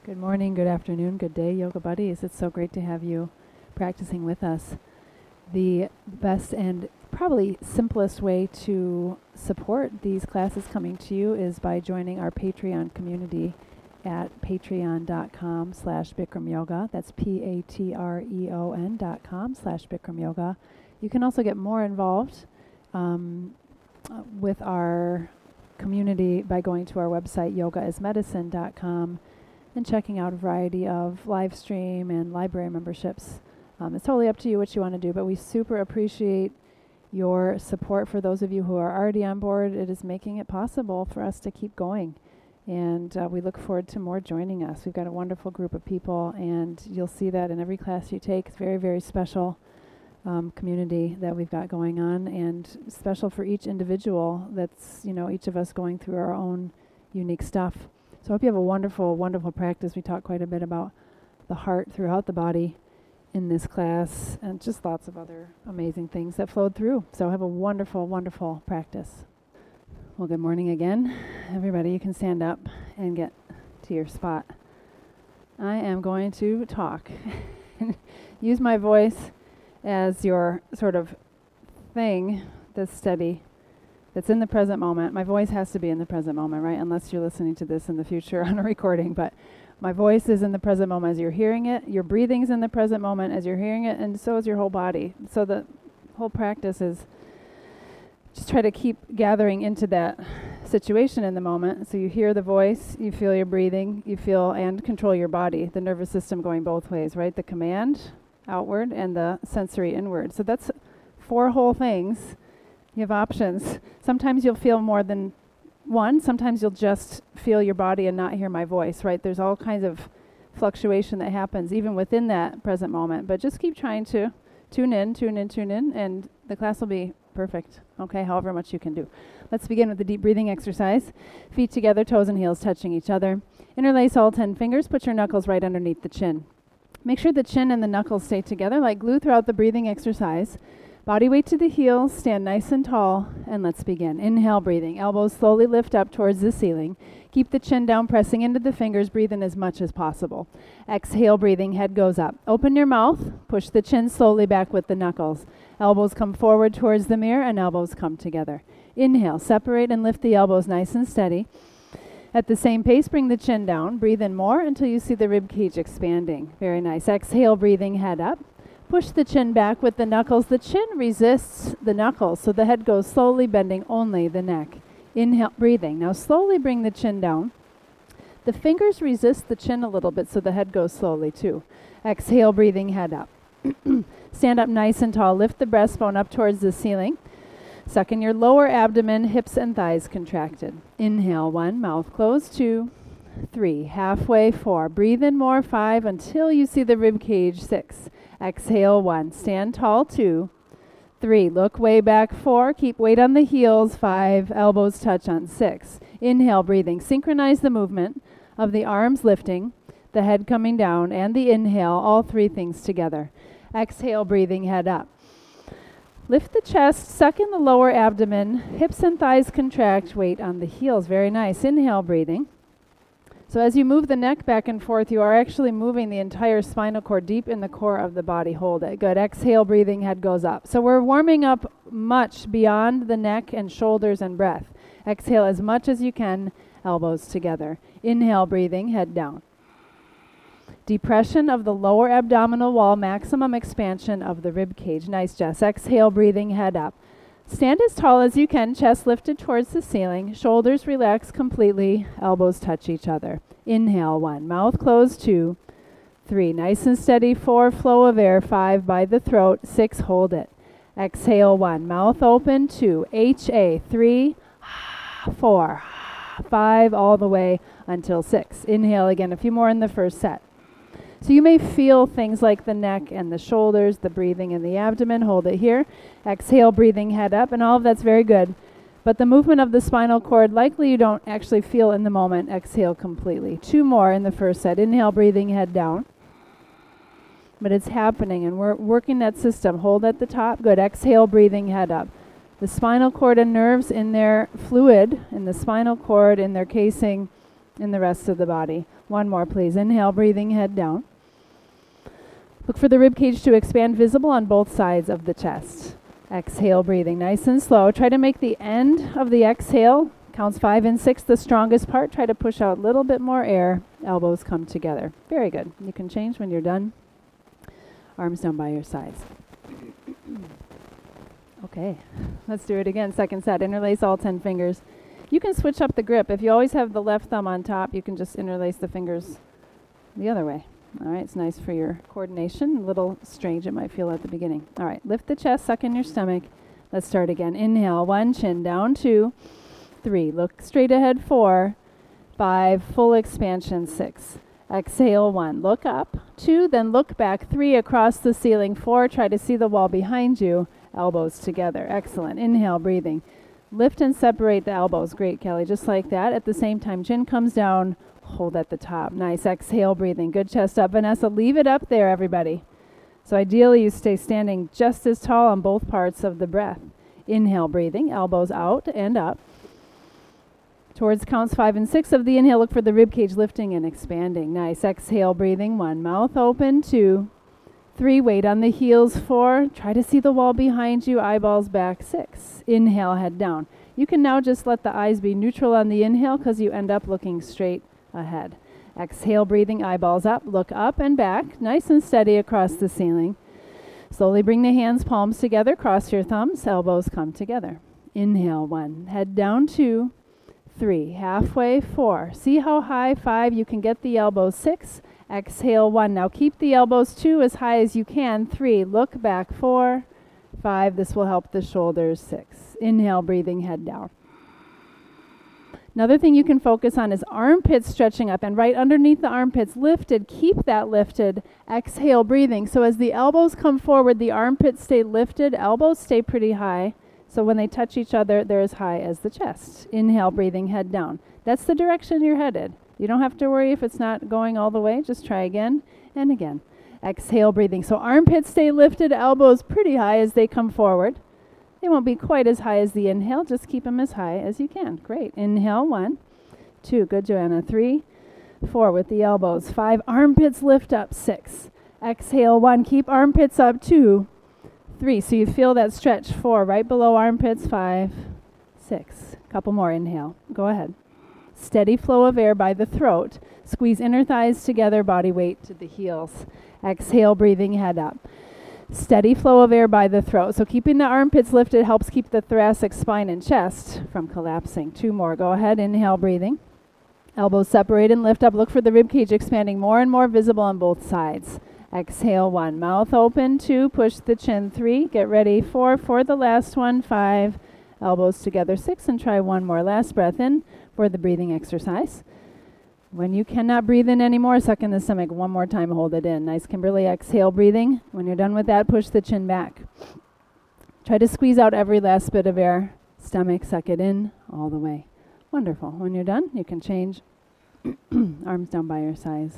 Good morning, good afternoon, good day, Yoga Buddies. It's so great to have you practicing with us. The best and probably simplest way to support these classes coming to you is by joining our Patreon community at patreon.com/Bikram Yoga. That's patreon.com/Bikram Yoga. You can also get more involved with our community by going to our website, yogaismedicine.com, and checking out a variety of live stream and library memberships. It's totally up to you what you want to do, but we super appreciate your support. For those of you who are already on board, it is making it possible for us to keep going. And we look forward to more joining us. We've got a wonderful group of people, and you'll see that in every class you take. It's very, very special community that we've got going on, and special for each individual that's, each of us going through our own unique stuff. So I hope you have a wonderful, wonderful practice. We talk quite a bit about the heart throughout the body in this class, and just lots of other amazing things that flowed through. So have a wonderful, wonderful practice. Well, good morning again. Everybody, you can stand up and get to your spot. I am going to talk. Use my voice as your sort of thing that's steady, that's in the present moment. My voice has to be in the present moment, right? Unless you're listening to this in the future on a recording. But my voice is in the present moment as you're hearing it. Your breathing's in the present moment as you're hearing it, and so is your whole body. So the whole practice is just try to keep gathering into that situation in the moment. So you hear the voice, you feel your breathing, you feel and control your body, the nervous system going both ways, right? The command outward and the sensory inward. So that's 4 whole things. You have options. Sometimes you'll feel more than one. Sometimes you'll just feel your body and not hear my voice, right? There's all kinds of fluctuation that happens even within that present moment. But just keep trying to tune in, and the class will be perfect, okay, however much you can do. Let's begin with the deep breathing exercise. Feet together, toes and heels touching each other. Interlace all 10 fingers. Put your knuckles right underneath the chin. Make sure the chin and the knuckles stay together like glue throughout the breathing exercise. Body weight to the heels, stand nice and tall, and let's begin. Inhale, breathing. Elbows slowly lift up towards the ceiling. Keep the chin down, pressing into the fingers. Breathe in as much as possible. Exhale, breathing. Head goes up. Open your mouth. Push the chin slowly back with the knuckles. Elbows come forward towards the mirror, and elbows come together. Inhale, separate and lift the elbows nice and steady. At the same pace, bring the chin down. Breathe in more until you see the rib cage expanding. Very nice. Exhale, breathing. Head up. Push the chin back with the knuckles. The chin resists the knuckles, so the head goes slowly, bending only the neck. Inhale, breathing. Now slowly bring the chin down. The fingers resist the chin a little bit, so the head goes slowly too. Exhale, breathing, head up. Stand up nice and tall. Lift the breastbone up towards the ceiling. Suck in your lower abdomen, hips and thighs contracted. Inhale, 1, mouth closed, 2, 3, halfway, 4. Breathe in more, 5, until you see the rib cage, 6. Exhale, 1. Stand tall, 2, 3. Look way back, 4. Keep weight on the heels, 5. Elbows touch on 6. Inhale, breathing. Synchronize the movement of the arms lifting, the head coming down, and the inhale, all 3 things together. Exhale, breathing, head up. Lift the chest, suck in the lower abdomen, hips and thighs contract, weight on the heels. Very nice. Inhale, breathing. So as you move the neck back and forth, you are actually moving the entire spinal cord deep in the core of the body. Hold it. Good. Exhale, breathing, head goes up. So we're warming up much beyond the neck and shoulders and breath. Exhale as much as you can, elbows together. Inhale, breathing, head down. Depression of the lower abdominal wall, maximum expansion of the rib cage. Nice, Jess. Exhale, breathing, head up. Stand as tall as you can, chest lifted towards the ceiling, shoulders relaxed completely, elbows touch each other. Inhale, 1, mouth closed, 2, 3, nice and steady, 4, flow of air, 5, by the throat, 6, hold it. Exhale, 1, mouth open, 2, HA, 3, 4, 5, all the way until 6. Inhale again, a few more in the first set. So you may feel things like the neck and the shoulders, the breathing in the abdomen. Hold it here. Exhale, breathing, head up, and all of that's very good. But the movement of the spinal cord, likely you don't actually feel in the moment. Exhale completely. 2 more in the first set. Inhale, breathing, head down. But it's happening, and we're working that system. Hold at the top. Good. Exhale, breathing, head up. The spinal cord and nerves in their fluid, in the spinal cord, in their casing, in the rest of the body. One more, please. Inhale, breathing, head down. Look for the rib cage to expand, visible on both sides of the chest. Exhale, breathing nice and slow. Try to make the end of the exhale, counts 5 and 6, the strongest part. Try to push out a little bit more air. Elbows come together. Very good. You can change when you're done. Arms down by your sides. Okay, let's do it again. Second set. Interlace all 10 fingers. You can switch up the grip. If you always have the left thumb on top, you can just interlace the fingers the other way. All right, it's nice for your coordination. A little strange it might feel at the beginning. All right, lift the chest, suck in your stomach. Let's start again. Inhale, 1, chin down, 2, 3. Look straight ahead, 4, 5, full expansion, 6. Exhale, 1, look up, 2, then look back, 3, across the ceiling, 4, try to see the wall behind you, elbows together. Excellent. Inhale, breathing. Lift and separate the elbows. Great, Kelly. Just like that. At the same time, chin comes down, hold at the top. Nice. Exhale, breathing. Good chest up. Vanessa, leave it up there, everybody. So ideally, you stay standing just as tall on both parts of the breath. Inhale, breathing. Elbows out and up. Towards counts 5 and 6 of the inhale, look for the rib cage lifting and expanding. Nice. Exhale, breathing. 1, mouth open. 2, 3, weight on the heels. 4, try to see the wall behind you, eyeballs back. 6, inhale, head down. You can now just let the eyes be neutral on the inhale because you end up looking straight ahead. Exhale, breathing, eyeballs up, look up and back, nice and steady across the ceiling. Slowly bring the hands, palms together, cross your thumbs, elbows come together. Inhale, 1, head down, 2, 3, halfway, 4. See how high, 5, you can get the elbows, 6. Exhale, 1. Now keep the elbows, 2, as high as you can. 3, look back, 4, 5. This will help the shoulders, 6. Inhale, breathing, head down. Another thing you can focus on is armpits stretching up, and right underneath the armpits lifted, keep that lifted. Exhale, breathing. So as the elbows come forward, the armpits stay lifted, elbows stay pretty high. So when they touch each other, they're as high as the chest. Inhale, breathing, head down. That's the direction you're headed. You don't have to worry if it's not going all the way. Just try again and again. Exhale, breathing. So armpits stay lifted, elbows pretty high as they come forward. They won't be quite as high as the inhale. Just keep them as high as you can. Great. Inhale, 1, 2. Good, Joanna. 3, 4 with the elbows. 5, armpits lift up. 6. Exhale, 1. Keep armpits up. 2, 3. So you feel that stretch. 4, right below armpits. 5, 6. Couple more. Inhale. Go ahead. Steady flow of air by the throat. Squeeze inner thighs together, body weight to the heels. Exhale, breathing, head up. Steady flow of air by the throat. So keeping the armpits lifted helps keep the thoracic spine and chest from collapsing. 2 more. Go ahead. Inhale, breathing. Elbows separate and lift up. Look for the rib cage expanding more and more visible on both sides. Exhale, 1. Mouth open. 2. Push the chin. 3. Get ready. 4 for the last one. 5. Elbows together. 6. And try one more. Last breath in for the breathing exercise. When you cannot breathe in anymore, suck in the stomach. One more time, hold it in. Nice, Kimberly. Exhale, breathing. When you're done with that, push the chin back. Try to squeeze out every last bit of air. Stomach, suck it in all the way. Wonderful. When you're done, you can change. Arms down by your sides.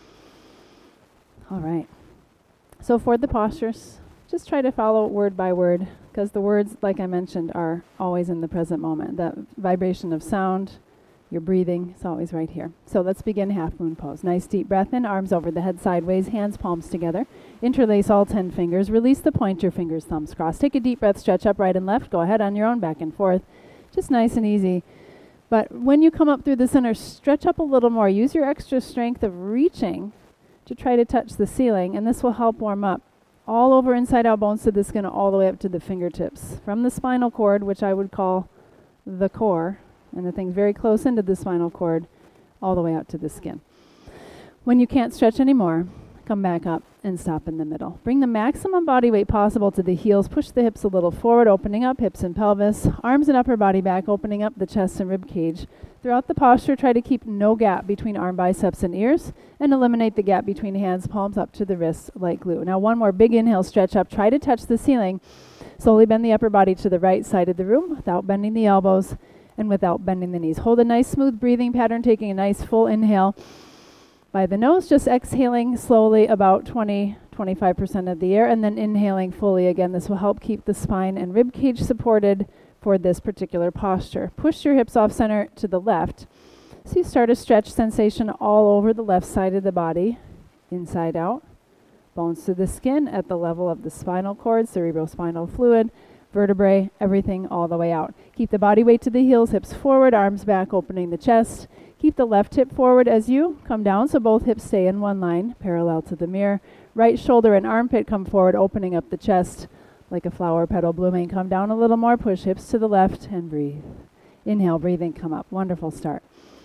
All right. So for the postures, just try to follow word by word, because the words, like I mentioned, are always in the present moment. The vibration of sound, your breathing is always right here. So let's begin half moon pose. Nice deep breath in, arms over the head sideways, hands palms together. Interlace all 10 fingers. Release the pointer fingers, thumbs crossed. Take a deep breath, stretch up right and left. Go ahead on your own, back and forth. Just nice and easy. But when you come up through the center, stretch up a little more. Use your extra strength of reaching to try to touch the ceiling, and this will help warm up all over inside out bones to the skin, all the way up to the fingertips. From the spinal cord, which I would call the core, and the thing very close into the spinal cord, all the way out to the skin. When you can't stretch anymore, come back up and stop in the middle. Bring the maximum body weight possible to the heels. Push the hips a little forward, opening up hips and pelvis. Arms and upper body back, opening up the chest and rib cage. Throughout the posture, try to keep no gap between arm biceps and ears, and eliminate the gap between hands, palms up to the wrists like glue. Now one more big inhale, stretch up. Try to touch the ceiling. Slowly bend the upper body to the right side of the room without bending the elbows and without bending the knees. Hold a nice smooth breathing pattern, taking a nice full inhale by the nose, just exhaling slowly about 20-25% of the air, and then inhaling fully again. This will help keep the spine and rib cage supported for this particular posture. Push your hips off center to the left. So you start a stretch sensation all over the left side of the body, inside out. Bones to the skin at the level of the spinal cord, cerebrospinal fluid, vertebrae, everything all the way out. Keep the body weight to the heels, hips forward, arms back, opening the chest. Keep the left hip forward as you come down, so both hips stay in one line, parallel to the mirror. Right shoulder and armpit come forward, opening up the chest like a flower petal blooming. Come down a little more, push hips to the left, and breathe. Inhale, breathing, come up. Wonderful start.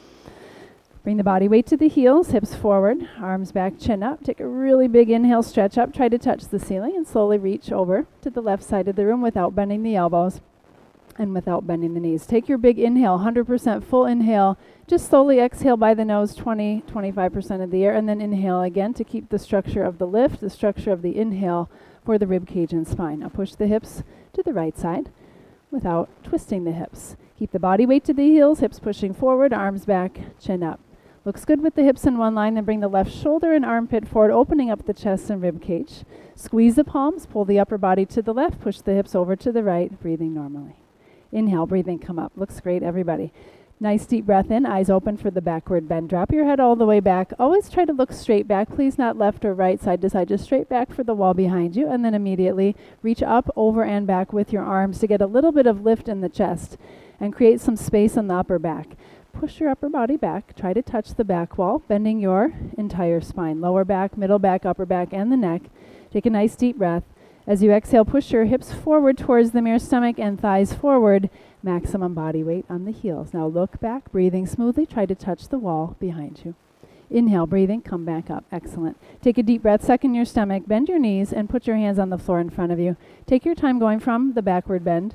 Bring the body weight to the heels, hips forward, arms back, chin up. Take a really big inhale, stretch up, try to touch the ceiling, and slowly reach over to the left side of the room without bending the elbows and without bending the knees. Take your big inhale, 100% full inhale. Just slowly exhale by the nose, 20-25% of the air, and then inhale again to keep the structure of the lift, the structure of the inhale for the rib cage and spine. Now push the hips to the right side without twisting the hips. Keep the body weight to the heels, hips pushing forward, arms back, chin up. Looks good with the hips in one line, then bring the left shoulder and armpit forward, opening up the chest and rib cage. Squeeze the palms, pull the upper body to the left, push the hips over to the right, breathing normally. Inhale, breathing, come up. Looks great, everybody. Nice deep breath in, eyes open for the backward bend. Drop your head all the way back. Always try to look straight back, please not left or right, side to side, just straight back for the wall behind you, and then immediately reach up, over, and back with your arms to get a little bit of lift in the chest and create some space on the upper back. Push your upper body back. Try to touch the back wall, bending your entire spine. Lower back, middle back, upper back, and the neck. Take a nice deep breath. As you exhale, push your hips forward towards the mirror, stomach and thighs forward. Maximum body weight on the heels. Now look back, breathing smoothly. Try to touch the wall behind you. Inhale, breathing, come back up. Excellent. Take a deep breath, suck in your stomach, bend your knees, and put your hands on the floor in front of you. Take your time going from the backward bend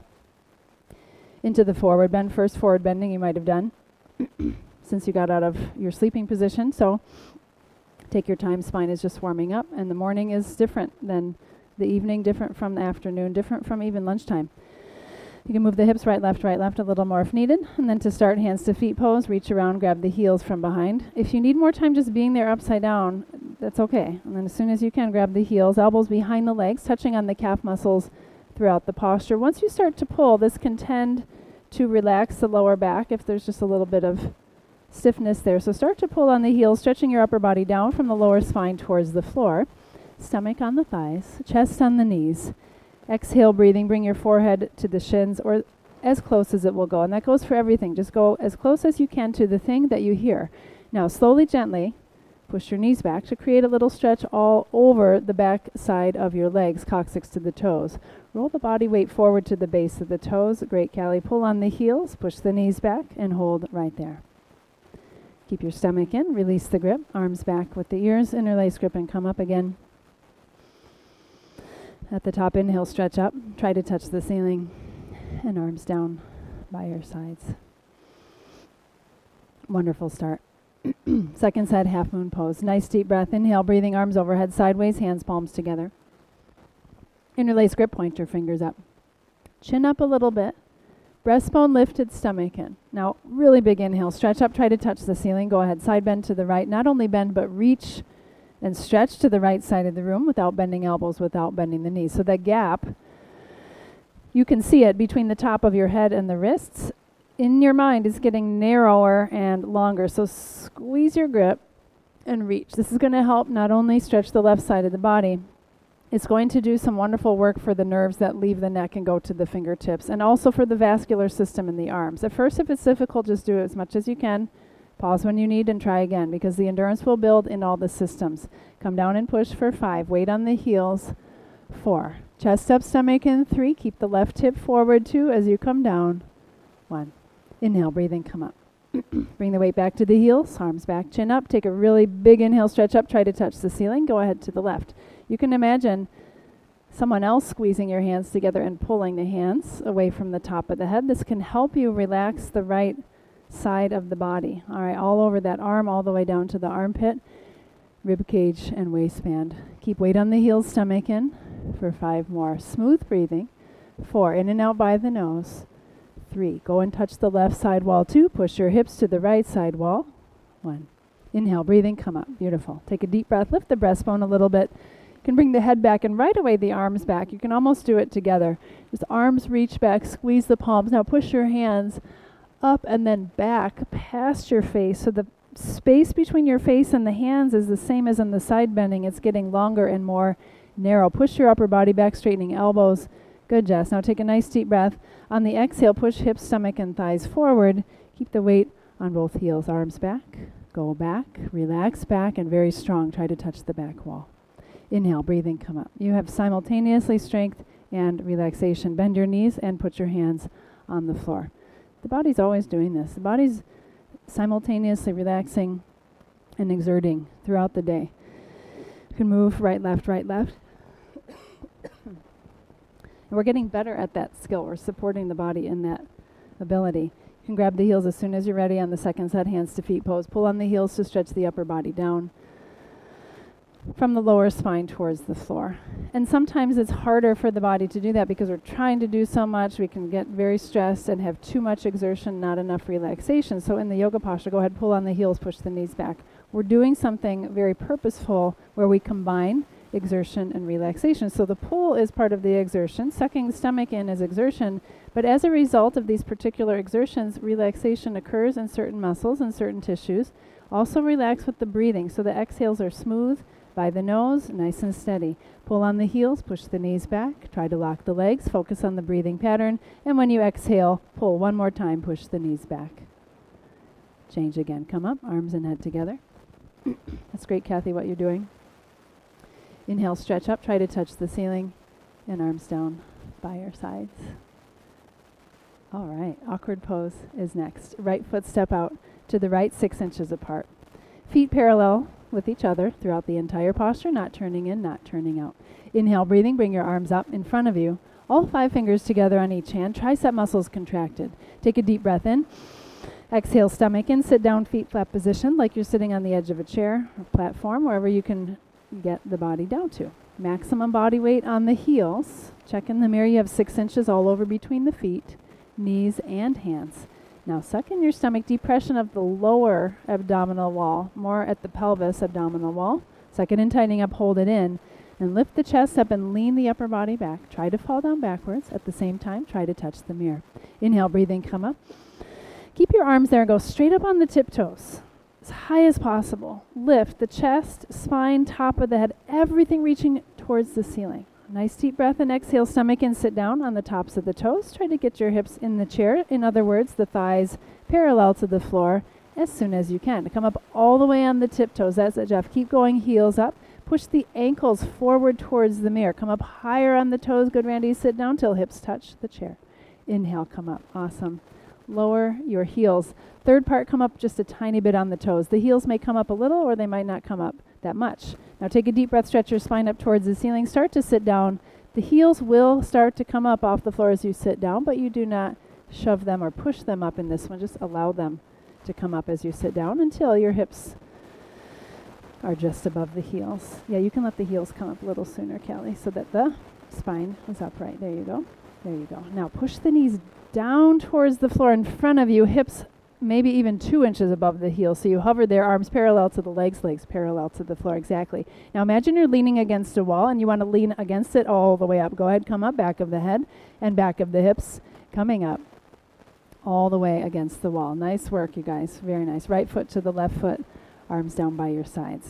into the forward bend. First forward bending you might have done since you got out of your sleeping position. So take your time, spine is just warming up, and the morning is different than the evening, different from the afternoon, different from even lunchtime. You can move the hips right, left, a little more if needed. And then to start, hands to feet pose, reach around, grab the heels from behind. If you need more time just being there upside down, that's okay. And then as soon as you can, grab the heels, elbows behind the legs, touching on the calf muscles throughout the posture. Once you start to pull, this can tend to relax the lower back if there's just a little bit of stiffness there. So start to pull on the heels, stretching your upper body down from the lower spine towards the floor. Stomach on the thighs, chest on the knees. Exhale, breathing, bring your forehead to the shins or as close as it will go. And that goes for everything. Just go as close as you can to the thing that you hear. Now, slowly, gently, push your knees back to create a little stretch all over the back side of your legs, coccyx to the toes. Roll the body weight forward to the base of the toes. Great, Callie. Pull on the heels, push the knees back, and hold right there. Keep your stomach in, release the grip, arms back with the ears, interlace grip, and come up again. At the top, inhale, stretch up. Try to touch the ceiling, and arms down by your sides. Wonderful start. Second side, half moon pose. Nice deep breath. Inhale, breathing, arms overhead, sideways, hands, palms together. Interlace grip, point your fingers up. Chin up a little bit. Breastbone lifted, stomach in. Now, really big inhale. Stretch up, try to touch the ceiling. Go ahead, side bend to the right. Not only bend, but reach and stretch to the right side of the room without bending elbows, without bending the knees. So that gap, you can see it between the top of your head and the wrists. In your mind, is getting narrower and longer. So squeeze your grip and reach. This is going to help not only stretch the left side of the body, it's going to do some wonderful work for the nerves that leave the neck and go to the fingertips, and also for the vascular system in the arms. At first, if it's difficult, just do it as much as you can. Pause when you need and try again, because the endurance will build in all the systems. Come down and push for 5. Weight on the heels. 4. Chest up, stomach in. 3. Keep the left hip forward. 2. As you come down. 1. Inhale, breathing, come up. Bring the weight back to the heels, arms back, chin up. Take a really big inhale, stretch up, try to touch the ceiling. Go ahead to the left. You can imagine someone else squeezing your hands together and pulling the hands away from the top of the head. This can help you relax the right side of the body. All right, all over that arm, all the way down to the armpit, rib cage, and waistband. Keep weight on the heels, stomach in for 5 more. Smooth breathing. 4. In and out by the nose. 3. Go and touch the left side wall. 2. Push your hips to the right side wall. 1. Inhale, breathing, come up. Beautiful. Take a deep breath. Lift the breastbone a little bit. You can bring the head back and right away the arms back. You can almost do it together. Just arms reach back, squeeze the palms. Now push your hands up and then back past your face. So the space between your face and the hands is the same as in the side bending. It's getting longer and more narrow. Push your upper body back, straightening elbows. Good, Jess. Now take a nice deep breath. On the exhale, push hips, stomach, and thighs forward. Keep the weight on both heels. Arms back. Go back. Relax back, and very strong. Try to touch the back wall. Inhale, breathing, come up. You have simultaneously strength and relaxation. Bend your knees and put your hands on the floor. The body's always doing this. The body's simultaneously relaxing and exerting throughout the day. You can move right, left, right, left. And we're getting better at that skill. We're supporting the body in that ability. You can grab the heels as soon as you're ready on the second set, hands to feet pose. Pull on the heels to stretch the upper body down from the lower spine towards the floor. And sometimes it's harder for the body to do that because we're trying to do so much. We can get very stressed and have too much exertion, not enough relaxation. So in the yoga posture, go ahead, pull on the heels, push the knees back. We're doing something very purposeful where we combine exertion and relaxation. So the pull is part of the exertion. Sucking the stomach in is exertion. But as a result of these particular exertions, relaxation occurs in certain muscles and certain tissues. Also relax with the breathing. So the exhales are smooth by the nose, nice and steady. Pull on the heels, push the knees back. Try to lock the legs. Focus on the breathing pattern. And when you exhale, pull one more time, push the knees back. Change again. Come up, arms and head together. That's great, Kathy, what you're doing. Inhale, stretch up, try to touch the ceiling, and arms down by your sides. All right, awkward pose is next. Right foot step out to the right, 6 inches apart. Feet parallel with each other throughout the entire posture, not turning in, not turning out. Inhale, breathing, bring your arms up in front of you. All 5 fingers together on each hand, tricep muscles contracted. Take a deep breath in. Exhale, stomach in, sit down, feet flat position, like you're sitting on the edge of a chair or platform, wherever you can get the body down to. Maximum body weight on the heels. Check in the mirror. You have 6 inches all over between the feet, knees, and hands. Now suck in your stomach, depression of the lower abdominal wall, more at the pelvis abdominal wall. Suck it in, tightening up, hold it in, and lift the chest up and lean the upper body back. Try to fall down backwards. At the same time, try to touch the mirror. Inhale, breathing, come up. Keep your arms there and go straight up on the tiptoes, as high as possible. Lift the chest, spine, top of the head, everything reaching towards the ceiling. Nice deep breath and exhale, stomach in, sit down on the tops of the toes. Try to get your hips in the chair. In other words, the thighs parallel to the floor as soon as you can. Come up all the way on the tiptoes. That's it, Jeff. Keep going, heels up. Push the ankles forward towards the mirror. Come up higher on the toes. Good, Randy. Sit down till hips touch the chair. Inhale, come up. Awesome. Lower your heels. Third part, come up just a tiny bit on the toes. The heels may come up a little or they might not come up that much. Now take a deep breath, stretch your spine up towards the ceiling. Start to sit down. The heels will start to come up off the floor as you sit down, but you do not shove them or push them up in this one. Just allow them to come up as you sit down until your hips are just above the heels. Yeah, you can let the heels come up a little sooner, Callie, so that the spine is upright. There you go. There you go. Now push the knees down towards the floor in front of you, hips maybe even 2 inches above the heels. So you hover there, arms parallel to the legs, legs parallel to the floor. Exactly. Now imagine you're leaning against a wall and you want to lean against it all the way up. Go ahead, come up, back of the head and back of the hips, coming up all the way against the wall. Nice work, you guys. Very nice. Right foot to the left foot, arms down by your sides.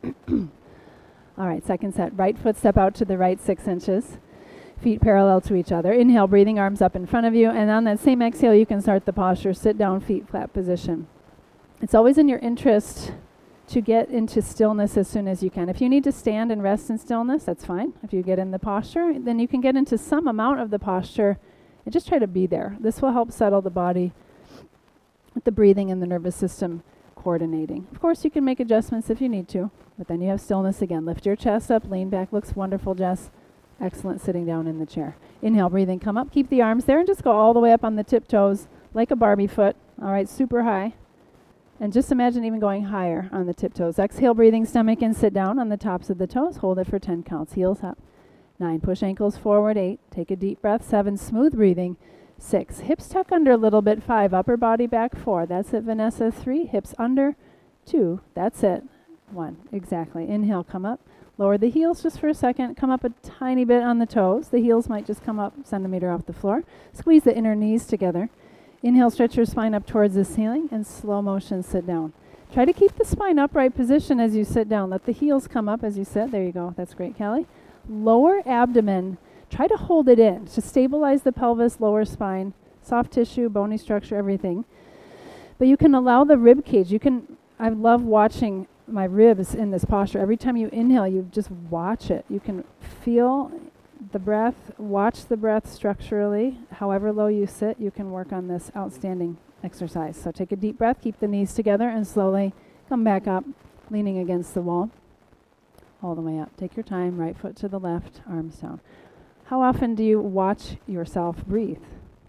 All right, second set. Right foot step out to the right, 6 inches. Feet parallel to each other. Inhale, breathing, arms up in front of you. And on that same exhale, you can start the posture. Sit down, feet flat position. It's always in your interest to get into stillness as soon as you can. If you need to stand and rest in stillness, that's fine. If you get in the posture, then you can get into some amount of the posture and just try to be there. This will help settle the body with the breathing and the nervous system coordinating. Of course, you can make adjustments if you need to, but then you have stillness again. Lift your chest up, lean back. Looks wonderful, Jess. Excellent sitting down in the chair. Inhale, breathing, come up. Keep the arms there and just go all the way up on the tiptoes like a Barbie foot. All right, super high. And just imagine even going higher on the tiptoes. Exhale, breathing, stomach in, sit down on the tops of the toes. Hold it for 10 counts. Heels up. 9, push ankles forward. 8, take a deep breath. 7, smooth breathing. 6, hips tuck under a little bit. 5, upper body back. 4, that's it, Vanessa. 3, hips under. 2, that's it. 1, exactly. Inhale, come up. Lower the heels just for a second. Come up a tiny bit on the toes. The heels might just come up a centimeter off the floor. Squeeze the inner knees together. Inhale, stretch your spine up towards the ceiling, and slow motion sit down. Try to keep the spine upright position as you sit down. Let the heels come up as you sit. There you go. That's great, Callie. Lower abdomen. Try to hold it in to stabilize the pelvis, lower spine, soft tissue, bony structure, everything. But you can allow the rib cage. I love watching my ribs in this posture. Every time you inhale, you just watch it. You can feel the breath, watch the breath structurally. However low you sit, you can work on this outstanding exercise. So take a deep breath, keep the knees together, and slowly come back up, leaning against the wall, all the way up. Take your time, right foot to the left, arms down. How often do you watch yourself breathe?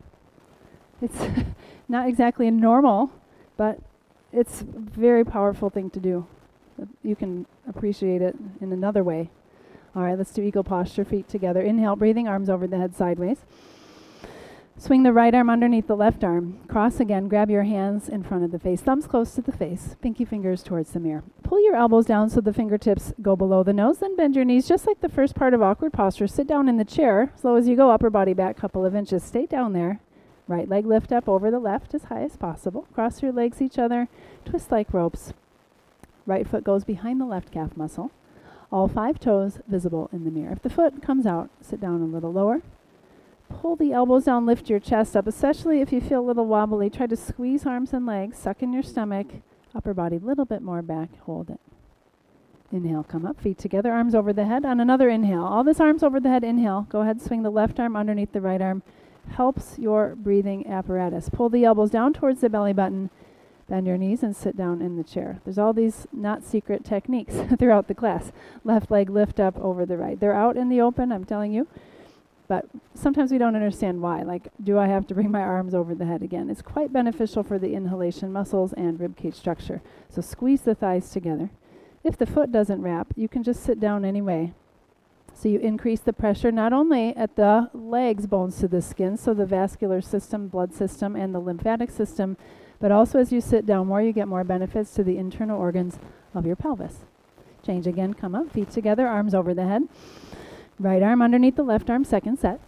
It's not exactly normal, but it's a very powerful thing to do. You can appreciate it in another way. All right, let's do eagle posture, feet together. Inhale, breathing, arms over the head sideways. Swing the right arm underneath the left arm. Cross again, grab your hands in front of the face, thumbs close to the face, pinky fingers towards the mirror. Pull your elbows down so the fingertips go below the nose, then bend your knees just like the first part of awkward posture. Sit down in the chair, slow as you go, upper body back a couple of inches. Stay down there. Right leg lift up over the left as high as possible. Cross your legs each other, twist like ropes. Right foot goes behind the left calf muscle. All 5 toes visible in the mirror. If the foot comes out, sit down a little lower. Pull the elbows down, lift your chest up, especially if you feel a little wobbly. Try to squeeze arms and legs, suck in your stomach, upper body a little bit more back, hold it. Inhale, come up, feet together, arms over the head. On another inhale, all this arms over the head, inhale. Go ahead, swing the left arm underneath the right arm. Helps your breathing apparatus. Pull the elbows down towards the belly button, bend your knees, and sit down in the chair. There's all these not secret techniques throughout the class. Left leg lift up over the right. They're out in the open, I'm telling you. But sometimes we don't understand why. Like, do I have to bring my arms over the head again? It's quite beneficial for the inhalation muscles and ribcage structure. So squeeze the thighs together. If the foot doesn't wrap, you can just sit down anyway. So you increase the pressure not only at the legs, bones to the skin, so the vascular system, blood system, and the lymphatic system, but also as you sit down more, you get more benefits to the internal organs of your pelvis. Change again, come up, feet together, arms over the head. Right arm underneath the left arm, second set.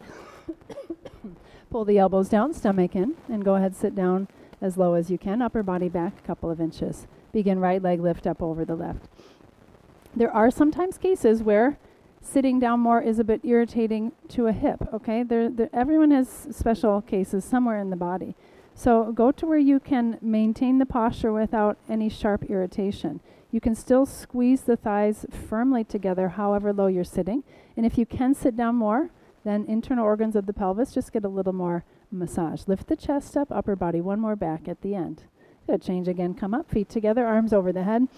Pull the elbows down, stomach in, and go ahead, sit down as low as you can, upper body back a couple of inches. Begin right leg lift up over the left. There are sometimes cases where sitting down more is a bit irritating to a hip, okay? Everyone has special cases somewhere in the body. So go to where you can maintain the posture without any sharp irritation. You can still squeeze the thighs firmly together however low you're sitting. And if you can sit down more, then internal organs of the pelvis just get a little more massage. Lift the chest up, upper body, one more back at the end. Good, change again, come up, feet together, arms over the head.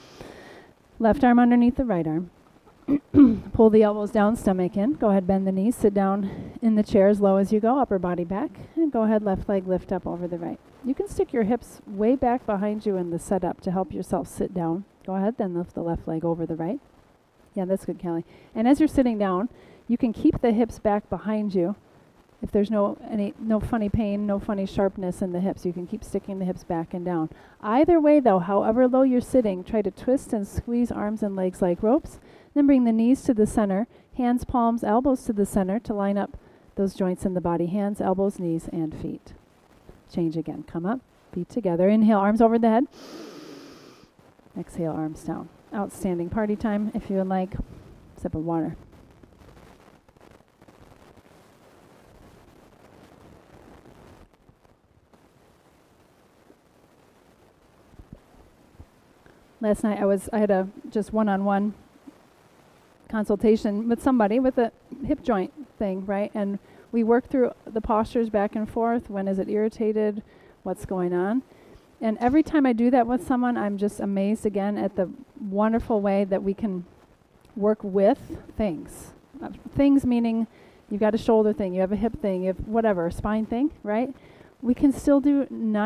Left arm underneath the right arm. Pull the elbows down, stomach in. Go ahead, bend the knees, sit down in the chair as low as you go, upper body back. And go ahead, left leg lift up over the right. You can stick your hips way back behind you in the setup to help yourself sit down. Go ahead, then lift the left leg over the right. Yeah, that's good, Kelly. And as you're sitting down, you can keep the hips back behind you. If there's no funny pain, no funny sharpness in the hips, you can keep sticking the hips back and down. Either way, though, however low you're sitting, try to twist and squeeze arms and legs like ropes. Then bring the knees to the center, hands, palms, elbows to the center to line up those joints in the body. Hands, elbows, knees, and feet. Change again. Come up, feet together. Inhale, arms over the head. Exhale, arms down. Outstanding. Party time. If you would like, sip of water. Last night I had a just one-on-one consultation with somebody with a hip joint thing, right? And we work through the postures back and forth. When is it irritated? What's going on? And every time I do that with someone, I'm just amazed again at the wonderful way that we can work with things. Things meaning you've got a shoulder thing, you have a hip thing, you have whatever, a spine thing, right? We can still do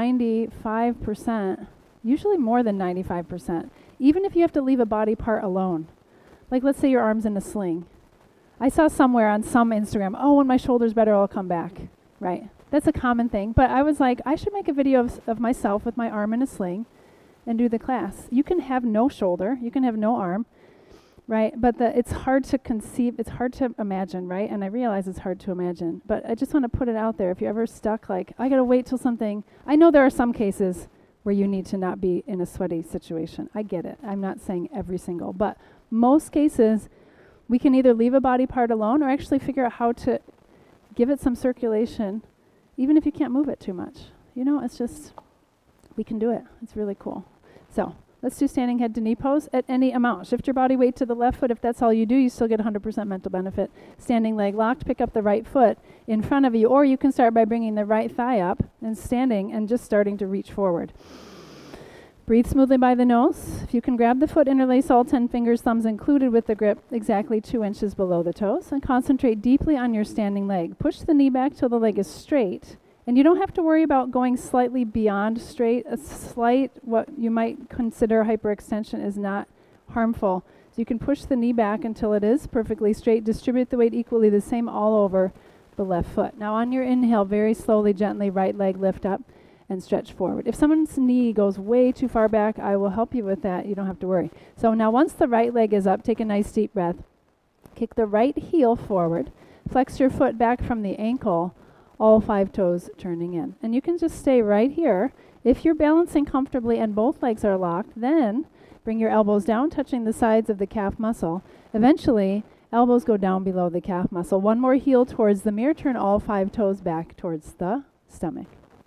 95%, usually more than 95%, even if you have to leave a body part alone. Like let's say your arm's in a sling. I saw somewhere on some Instagram, oh, when my shoulder's better, I'll come back, right? That's a common thing. But I was like, I should make a video of myself with my arm in a sling and do the class. You can have no shoulder. You can have no arm. right? But it's hard to conceive, it's hard to imagine, right? And I realize it's hard to imagine, but I just want to put it out there. If you're ever stuck, like, I got to wait till something, I know there are some cases where you need to not be in a sweaty situation. I get it. I'm not saying every single, but most cases, we can either leave a body part alone or actually figure out how to give it some circulation, even if you can't move it too much. You know, it's just, we can do it. It's really cool. So let's do standing head to knee pose at any amount. Shift your body weight to the left foot. If that's all you do, you still get 100% mental benefit. Standing leg locked, pick up the right foot in front of you, or you can start by bringing the right thigh up and standing and just starting to reach forward. Breathe smoothly by the nose. If you can grab the foot, interlace all 10 fingers, thumbs included with the grip exactly 2 inches below the toes, and concentrate deeply on your standing leg. Push the knee back till the leg is straight. And you don't have to worry about going slightly beyond straight. A slight, what you might consider hyperextension, is not harmful. So you can push the knee back until it is perfectly straight. Distribute the weight equally the same all over the left foot. Now on your inhale, very slowly, gently, right leg lift up and stretch forward. If someone's knee goes way too far back, I will help you with that. You don't have to worry. So now once the right leg is up, take a nice deep breath. Kick the right heel forward. Flex your foot back from the ankle, all 5 toes turning in. And you can just stay right here. If you're balancing comfortably and both legs are locked, then bring your elbows down, touching the sides of the calf muscle. Eventually, elbows go down below the calf muscle. One more heel towards the mirror. Turn all 5 toes back towards the stomach.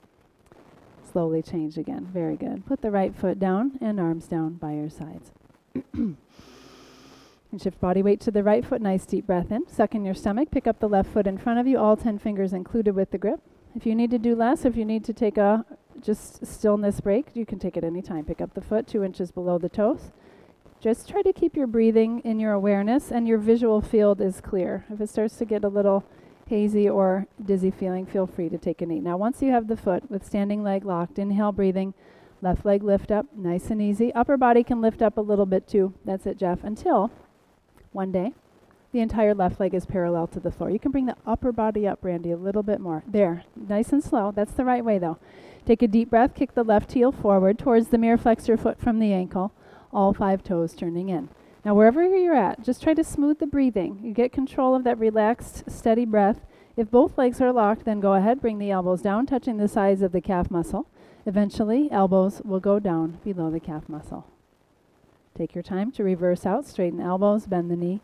Slowly change again. Very good. Put the right foot down and arms down by your sides. And shift body weight to the right foot. Nice deep breath in. Suck in your stomach. Pick up the left foot in front of you, all 10 fingers included with the grip. If you need to do less, if you need to take a just stillness break, you can take it any time. Pick up the foot 2 inches below the toes. Just try to keep your breathing in your awareness and your visual field is clear. If it starts to get a little hazy or dizzy feeling, feel free to take a knee. Now once you have the foot with standing leg locked, inhale, breathing, left leg lift up, nice and easy. Upper body can lift up a little bit too. That's it, Jeff. Until one day, the entire left leg is parallel to the floor. You can bring the upper body up, Randy, a little bit more. There, nice and slow. That's the right way though. Take a deep breath, kick the left heel forward towards the mirror, flex your foot from the ankle, all 5 toes turning in. Now wherever you're at, just try to smooth the breathing. You get control of that relaxed, steady breath. If both legs are locked, then go ahead, bring the elbows down, touching the sides of the calf muscle. Eventually, elbows will go down below the calf muscle. Take your time to reverse out, straighten elbows, bend the knee,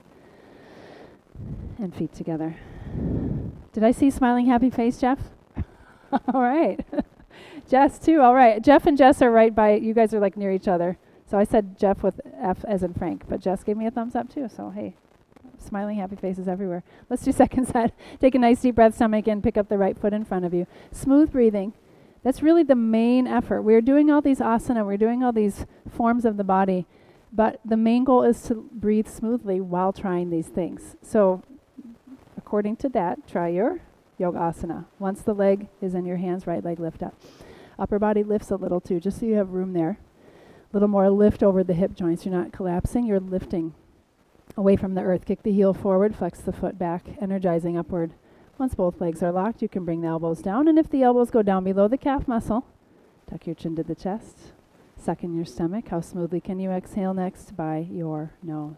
and feet together. Did I see smiling happy face, Jeff? All right. Jess too, all right. Jeff and Jess are right by, you guys are like near each other. So I said Jeff with F as in Frank, but Jess gave me a thumbs up too, so hey, smiling happy faces everywhere. Let's do second set. Take a nice deep breath, stomach in, pick up the right foot in front of you. Smooth breathing. That's really the main effort. We're doing all these asana, we're doing all these forms of the body, but the main goal is to breathe smoothly while trying these things. So according to that, try your yoga asana. Once the leg is in your hands, right leg lift up. Upper body lifts a little too, just so you have room there. A little more lift over the hip joints. You're not collapsing, you're lifting away from the earth. Kick the heel forward, flex the foot back, energizing upward. Once both legs are locked, you can bring the elbows down, and if the elbows go down below the calf muscle, tuck your chin to the chest, suck in your stomach. How smoothly can you exhale next? By your nose.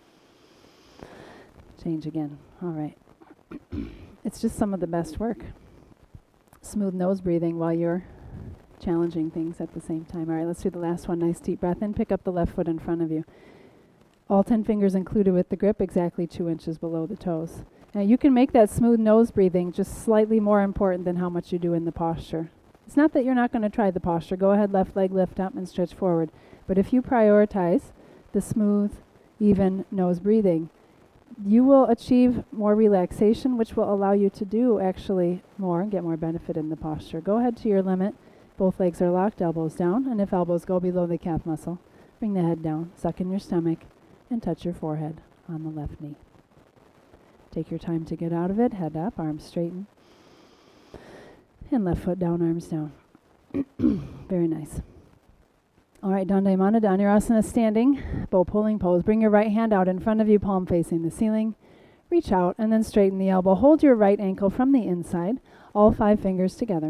Change again. All right. It's just some of the best work. Smooth nose breathing while you're challenging things at the same time. All right, let's do the last one. Nice deep breath in. Pick up the left foot in front of you. All 10 fingers included with the grip, exactly 2 inches below the toes. Now you can make that smooth nose breathing just slightly more important than how much you do in the posture. It's not that you're not going to try the posture. Go ahead, left leg lift up and stretch forward. But if you prioritize the smooth, even nose breathing, you will achieve more relaxation, which will allow you to do actually more and get more benefit in the posture. Go ahead to your limit. Both legs are locked, elbows down, and if elbows go below the calf muscle, bring the head down, suck in your stomach, and touch your forehead on the left knee. Take your time to get out of it, head up, arms straighten, and left foot down, arms down. Very nice. All right, Dandayamana, Dhanurasana, standing, bow pulling pose. Bring your right hand out in front of you, palm facing the ceiling. Reach out and then straighten the elbow. Hold your right ankle from the inside, all 5 fingers together.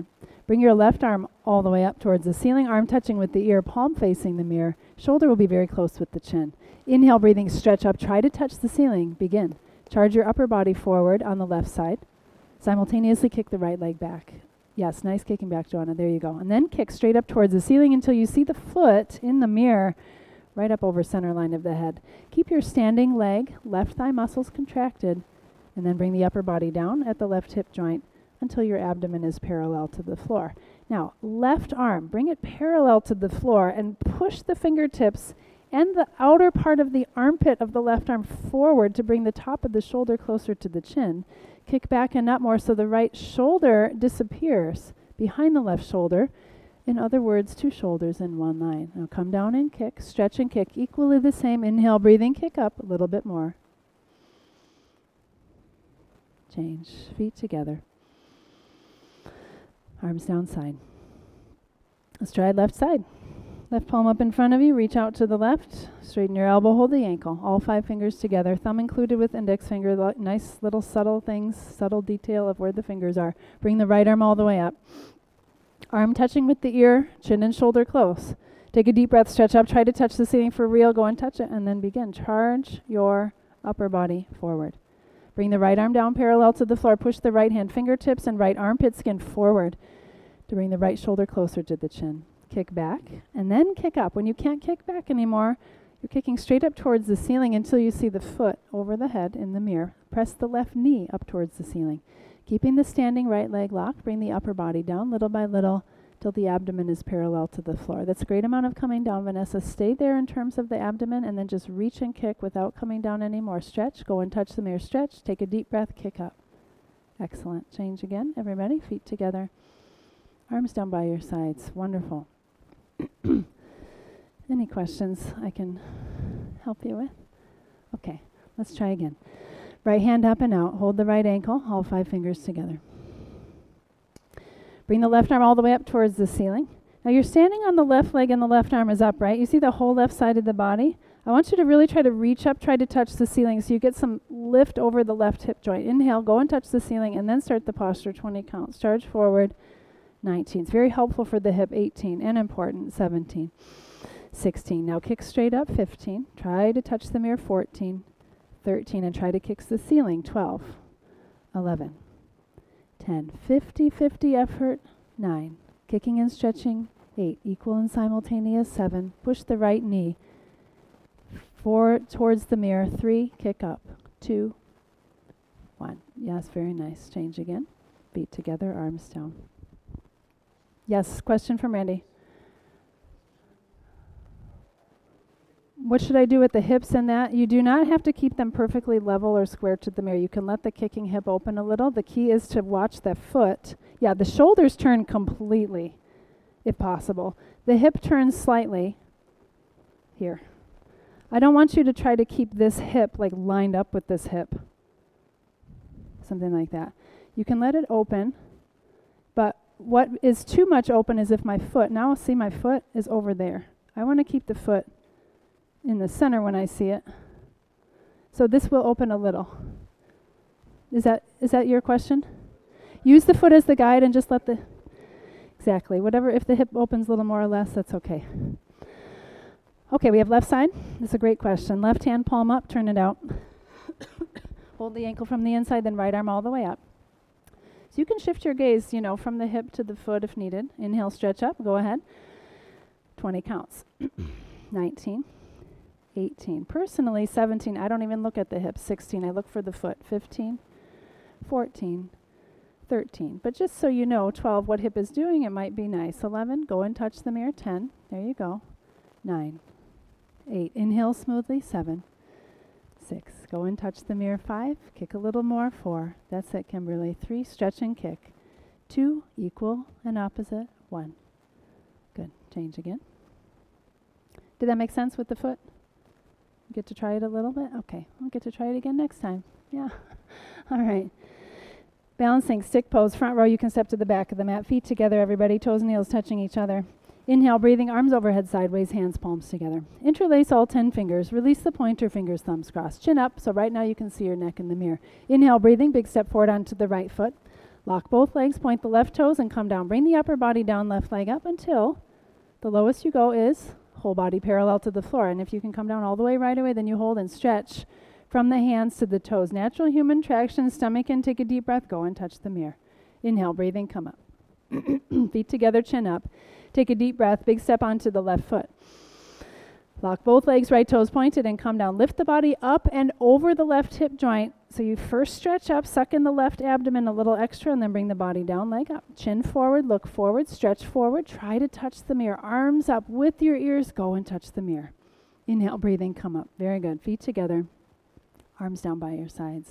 Bring your left arm all the way up towards the ceiling, arm touching with the ear, palm facing the mirror. Shoulder will be very close with the chin. Inhale, breathing, stretch up. Try to touch the ceiling. Begin. Charge your upper body forward on the left side. Simultaneously kick the right leg back. Yes, nice kicking back, Joanna. There you go. And then kick straight up towards the ceiling until you see the foot in the mirror right up over center line of the head. Keep your standing leg, left thigh muscles contracted, and then bring the upper body down at the left hip joint until your abdomen is parallel to the floor. Now, left arm, bring it parallel to the floor and push the fingertips and the outer part of the armpit of the left arm forward to bring the top of the shoulder closer to the chin. Kick back and up more so the right shoulder disappears behind the left shoulder. In other words, two shoulders in one line. Now come down and kick, stretch and kick, equally the same. Inhale, breathing, kick up a little bit more. Change, feet together. Arms down side. Let's try left side. Left palm up in front of you, reach out to the left, straighten your elbow, hold the ankle, all 5 fingers together, thumb included with index finger, nice little subtle things, subtle detail of where the fingers are. Bring the right arm all the way up. Arm touching with the ear, chin and shoulder close. Take a deep breath, stretch up, try to touch the ceiling for real, go and touch it, and then begin. Charge your upper body forward. Bring the right arm down parallel to the floor, push the right hand fingertips and right armpit skin forward to bring the right shoulder closer to the chin. Kick back, and then kick up. When you can't kick back anymore, you're kicking straight up towards the ceiling until you see the foot over the head in the mirror. Press the left knee up towards the ceiling. Keeping the standing right leg locked, bring the upper body down little by little till the abdomen is parallel to the floor. That's a great amount of coming down, Vanessa. Stay there in terms of the abdomen, and then just reach and kick without coming down anymore. Stretch, go and touch the mirror. Stretch, take a deep breath, kick up. Excellent. Change again, everybody. Feet together. Arms down by your sides. Wonderful. Any questions I can help you with? Okay, let's try again. Right hand up and out. Hold the right ankle, all 5 fingers together. Bring the left arm all the way up towards the ceiling. Now you're standing on the left leg and the left arm is up, right? You see the whole left side of the body? I want you to really try to reach up, try to touch the ceiling so you get some lift over the left hip joint. Inhale, go and touch the ceiling, and then start the posture, 20 counts. Charge forward, 19. It's very helpful for the hip, 18, and important, 17. 16. Now kick straight up, 15. Try to touch the mirror, 14. 13, and try to kick the ceiling, 12. 11. 10. 50-50 effort, 9. Kicking and stretching, 8. Equal and simultaneous, 7. Push the right knee forward towards the mirror, 3. Kick up, 2. 1. Yes, very nice. Change again. Feet together, arms down. Yes, question from Randy. What should I do with the hips and that? You do not have to keep them perfectly level or square to the mirror. You can let the kicking hip open a little. The key is to watch the foot. Yeah, the shoulders turn completely, if possible. The hip turns slightly here. I don't want you to try to keep this hip like lined up with this hip. Something like that. You can let it open, but what is too much open is if my foot, now see my foot is over there. I want to keep the foot in the center when I see it. So this will open a little. Is that your question? Use the foot as the guide and just let the, exactly, whatever, if the hip opens a little more or less, that's okay. Okay, we have left side. This is a great question. Left hand palm up, turn it out. Hold the ankle from the inside, then right arm all the way up. So you can shift your gaze, from the hip to the foot if needed. Inhale, stretch up, go ahead. 20 counts. 19. 18. Personally, 17, I don't even look at the hips. 16, I look for the foot. 15, 14, 13. But just so you know, 12, what hip is doing, it might be nice. 11, go and touch the mirror. 10, there you go. 9, 8, inhale smoothly. 7, 6, go and touch the mirror. 5, kick a little more. 4, that's it, Kimberly. 3, stretch and kick. 2, equal and opposite. 1. Good, change again. Did that make sense with the foot? Get to try it a little bit? Okay, we'll get to try it again next time. Yeah. All right. Balancing stick pose, front row, you can step to the back of the mat. Feet together, everybody, toes and heels touching each other. Inhale, breathing, arms overhead sideways, hands palms together. Interlace all 10 fingers. Release the pointer fingers, thumbs crossed. Chin up, so right now you can see your neck in the mirror. Inhale, breathing, big step forward onto the right foot. Lock both legs, point the left toes, and come down. Bring the upper body down, left leg up until the lowest you go is whole body parallel to the floor. And if you can come down all the way right away, then you hold and stretch from the hands to the toes. Natural human traction, stomach in, take a deep breath, go and touch the mirror. Inhale, breathing, come up. Feet together, chin up. Take a deep breath, big step onto the left foot. Lock both legs, right toes pointed, and come down. Lift the body up and over the left hip joint. So you first stretch up, suck in the left abdomen a little extra, and then bring the body down, leg up. Chin forward, look forward, stretch forward. Try to touch the mirror. Arms up with your ears, go and touch the mirror. Inhale, breathing, come up. Very good. Feet together, arms down by your sides.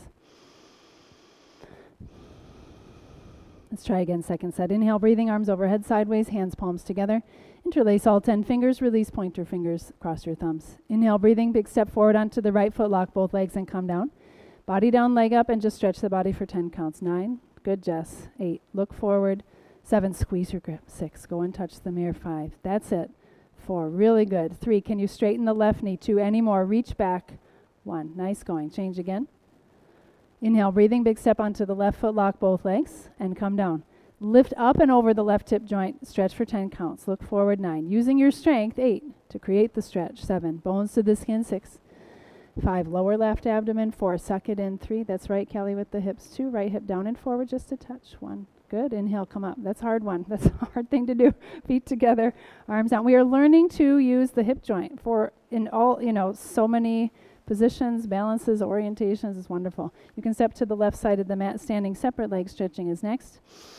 Let's try again, second set. Inhale, breathing, arms overhead, sideways, hands palms together. Interlace all 10 fingers, release pointer fingers, cross your thumbs. Inhale, breathing, big step forward onto the right foot, lock both legs and come down. Body down, leg up, and just stretch the body for 10 counts. 9, good, Jess. 8, look forward. 7, squeeze your grip. 6, go and touch the mirror. 5, that's it. 4, really good. 3, can you straighten the left knee? 2, any more, reach back. 1, nice going. Change again. Inhale, breathing, big step onto the left foot, lock both legs, and come down. Lift up and over the left hip joint, stretch for 10 counts. Look forward, 9. Using your strength, 8, to create the stretch. 7, bones to the skin. 6, 5, lower left abdomen. 4, suck it in. 3, that's right, Kelly, with the hips. 2, right hip down and forward just a touch. 1, good. Inhale, come up. That's a hard one. That's a hard thing to do. Feet together, arms out. We are learning to use the hip joint for in all, so many positions, balances, orientations. Is wonderful. You can step to the left side of the mat, standing separate, leg stretching is next.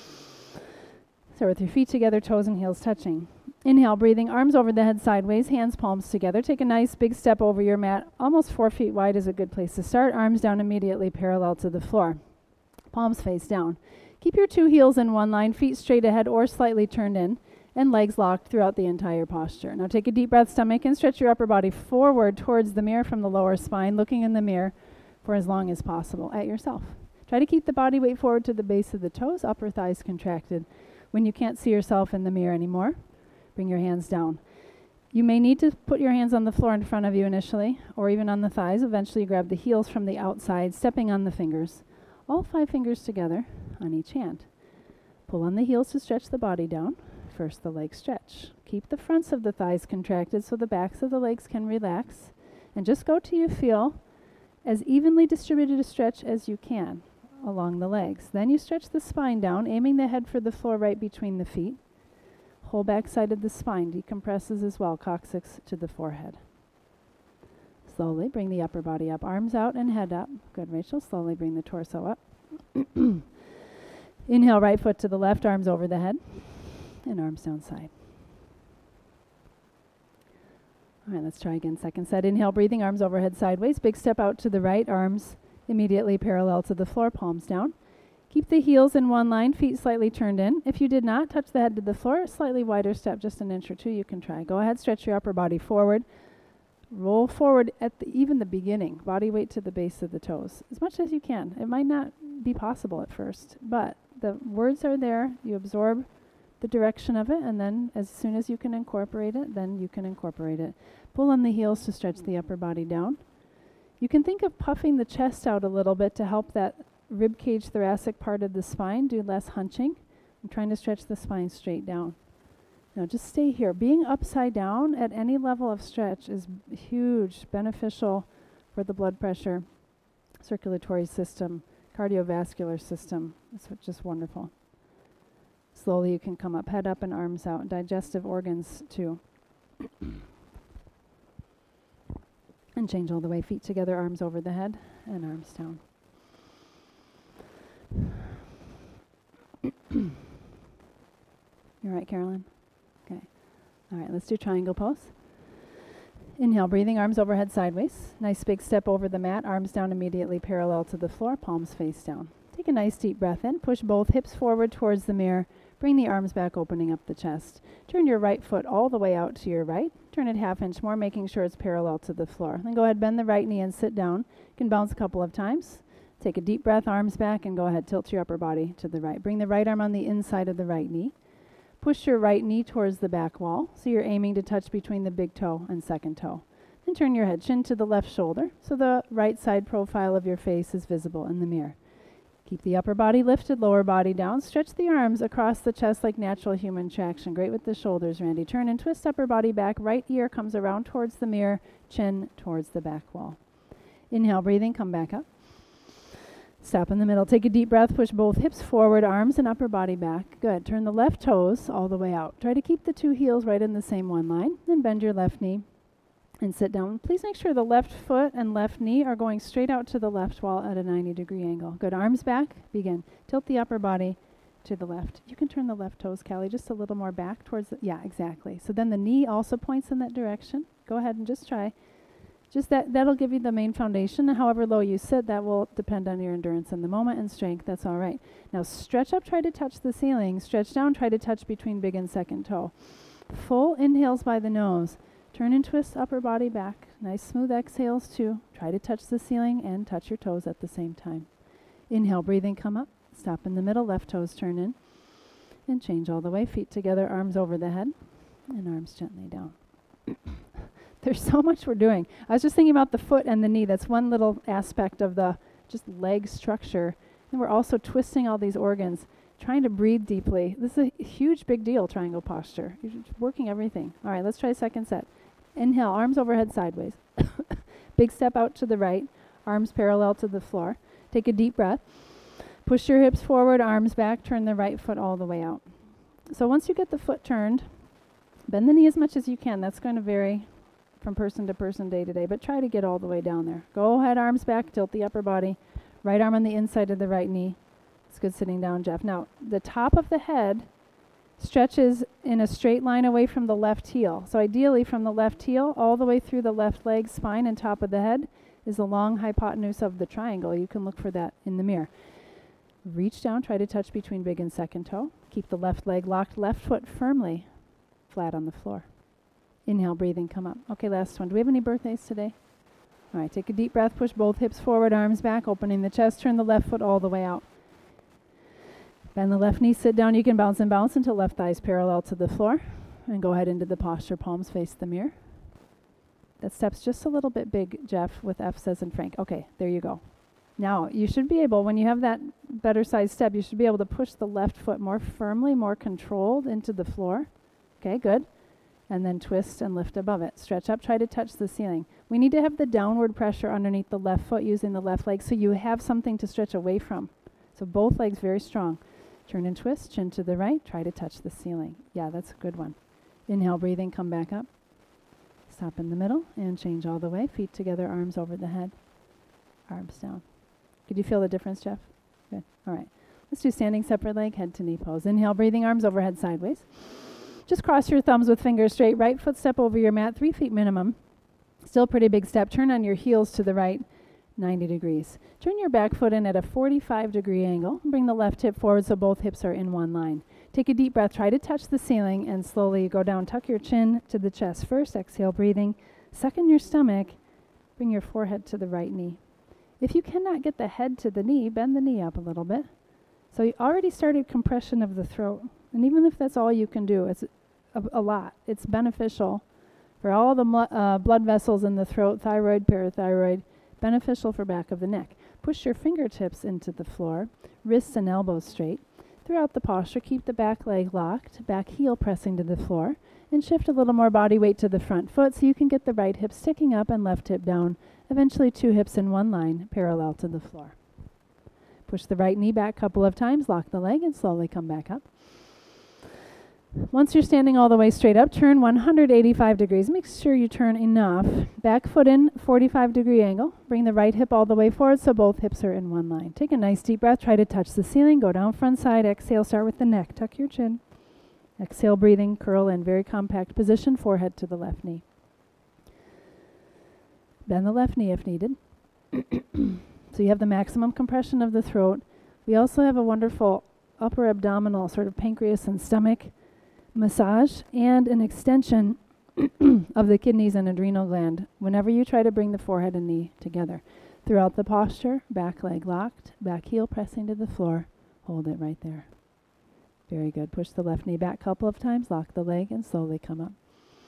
So with your feet together, toes and heels touching. Inhale, breathing, arms over the head sideways, hands palms together. Take a nice big step over your mat. Almost 4 feet wide is a good place to start. Arms down immediately parallel to the floor. Palms face down. Keep your 2 heels in one line, feet straight ahead or slightly turned in, and legs locked throughout the entire posture. Now take a deep breath, stomach, and stretch your upper body forward towards the mirror from the lower spine, looking in the mirror for as long as possible at yourself. Try to keep the body weight forward to the base of the toes, upper thighs contracted. When you can't see yourself in the mirror anymore, bring your hands down. You may need to put your hands on the floor in front of you initially, or even on the thighs. Eventually grab the heels from the outside, stepping on the fingers. All 5 fingers together on each hand. Pull on the heels to stretch the body down. First the leg stretch. Keep the fronts of the thighs contracted so the backs of the legs can relax. And just go till you feel as evenly distributed a stretch as you can along the legs. Then you stretch the spine down, aiming the head for the floor right between the feet. Whole back side of the spine decompresses as well, coccyx to the forehead. Slowly bring the upper body up, arms out and head up. Good, Rachel. Slowly bring the torso up. Inhale, right foot to the left, arms over the head, and arms down side. All right, let's try again. Second set. Inhale, breathing, arms overhead sideways. Big step out to the right, arms immediately parallel to the floor, palms down. Keep the heels in one line, feet slightly turned in. If you did not, touch the head to the floor, slightly wider step, just an inch or 2, you can try. Go ahead, stretch your upper body forward. Roll forward at even the beginning, body weight to the base of the toes, as much as you can. It might not be possible at first, but the words are there. You absorb the direction of it, and then as soon as you can incorporate it, then you can incorporate it. Pull on the heels to stretch the upper body down. You can think of puffing the chest out a little bit to help that rib cage thoracic part of the spine do less hunching. I'm trying to stretch the spine straight down. Now just stay here. Being upside down at any level of stretch is huge, beneficial for the blood pressure, circulatory system, cardiovascular system. It's just wonderful. Slowly you can come up, head up and arms out. Digestive organs too. And change all the way. Feet together, arms over the head, and arms down. You're right, Carolyn? Okay. All right, let's do triangle pose. Inhale, breathing, arms overhead sideways. Nice big step over the mat, arms down immediately parallel to the floor, palms face down. Take a nice deep breath in. Push both hips forward towards the mirror. Bring the arms back, opening up the chest. Turn your right foot all the way out to your right. Turn it half inch more, making sure it's parallel to the floor. Then go ahead, bend the right knee and sit down. You can bounce a couple of times. Take a deep breath, arms back, and go ahead, tilt your upper body to the right. Bring the right arm on the inside of the right knee. Push your right knee towards the back wall, so you're aiming to touch between the big toe and second toe. Then turn your head, chin to the left shoulder, so the right side profile of your face is visible in the mirror. Keep the upper body lifted, lower body down. Stretch the arms across the chest like natural human traction. Great with the shoulders, Randy. Turn and twist upper body back. Right ear comes around towards the mirror, chin towards the back wall. Inhale, breathing, come back up. Stop in the middle. Take a deep breath. Push both hips forward, arms and upper body back. Good. Turn the left toes all the way out. Try to keep the two heels right in the same one line. Then bend your left knee and sit down. Please make sure the left foot and left knee are going straight out to the left wall at a 90-degree angle. Good. Arms back. Begin. Tilt the upper body to the left. You can turn the left toes, Callie, just a little more back towards the, yeah, exactly. So then the knee also points in that direction. Go ahead and just try. Just that'll give you the main foundation. However low you sit, that will depend on your endurance in the moment and strength. That's all right. Now stretch up, try to touch the ceiling. Stretch down, try to touch between big and second toe. Full inhales by the nose. Turn and twist upper body back. Nice smooth exhales too. Try to touch the ceiling and touch your toes at the same time. Inhale, breathing, come up. Stop in the middle, left toes turn in. And change all the way. Feet together, arms over the head. And arms gently down. There's so much we're doing. I was just thinking about the foot and the knee. That's one little aspect of the just leg structure. And we're also twisting all these organs, trying to breathe deeply. This is a huge, big deal, triangle posture. You're just working everything. All right, let's try a second set. Inhale, arms overhead sideways. Big step out to the right, arms parallel to the floor. Take a deep breath. Push your hips forward, arms back, turn the right foot all the way out. So once you get the foot turned, bend the knee as much as you can. That's going to vary from person to person, day to day, but try to get all the way down there. Go ahead, arms back, tilt the upper body. Right arm on the inside of the right knee. It's good sitting down, Jeff. Now, the top of the head stretches in a straight line away from the left heel. So ideally from the left heel all the way through the left leg, spine, and top of the head is the long hypotenuse of the triangle. You can look for that in the mirror. Reach down, try to touch between big and second toe. Keep the left leg locked, left foot firmly flat on the floor. Inhale, breathing, come up. Okay, last one. Do we have any birthdays today? All right, take a deep breath, push both hips forward, arms back, opening the chest, turn the left foot all the way out. Bend the left knee, sit down. You can bounce and bounce until left thigh is parallel to the floor. And go ahead into the posture, palms face the mirror. That step's just a little bit big, Jeff, with F says and Frank. Okay, there you go. Now, you should be able, when you have that better size step, you should be able to push the left foot more firmly, more controlled into the floor. Okay, good. And then twist and lift above it. Stretch up, try to touch the ceiling. We need to have the downward pressure underneath the left foot using the left leg so you have something to stretch away from. So both legs very strong. Turn and twist, chin to the right, try to touch the ceiling. Yeah, that's a good one. Inhale, breathing, come back up. Stop in the middle and change all the way. Feet together, arms over the head, arms down. Could you feel the difference, Jeff? Good. All right. Let's do standing separate leg, head to knee pose. Inhale, breathing, arms overhead sideways. Just cross your thumbs with fingers straight. Right foot step over your mat, 3 feet minimum. Still a pretty big step. Turn on your heels to the right, 90 degrees. Turn your back foot in at a 45-degree angle. Bring the left hip forward so both hips are in one line. Take a deep breath. Try to touch the ceiling and slowly go down. Tuck your chin to the chest first. Exhale, breathing. Suck in your stomach. Bring your forehead to the right knee. If you cannot get the head to the knee, bend the knee up a little bit. So you already started compression of the throat. And even if that's all you can do, it's a lot. It's beneficial for all the blood vessels in the throat, thyroid, parathyroid, beneficial for back of the neck. Push your fingertips into the floor, wrists and elbows straight. Throughout the posture, keep the back leg locked, back heel pressing to the floor, and shift a little more body weight to the front foot so you can get the right hip sticking up and left hip down, eventually 2 hips in one line, parallel to the floor. Push the right knee back a couple of times, lock the leg, and slowly come back up. Once you're standing all the way straight up, turn 185 degrees. Make sure you turn enough. Back foot in, 45-degree angle. Bring the right hip all the way forward so both hips are in one line. Take a nice deep breath. Try to touch the ceiling. Go down front side. Exhale, start with the neck. Tuck your chin. Exhale, breathing, curl in. Very compact position, forehead to the left knee. Bend the left knee if needed. So you have the maximum compression of the throat. We also have a wonderful upper abdominal, sort of pancreas and stomach massage and an extension of the kidneys and adrenal gland whenever you try to bring the forehead and knee together. Throughout the posture, back leg locked, back heel pressing to the floor. Hold it right there. Very good. Push the left knee back a couple of times, lock the leg, and slowly come up.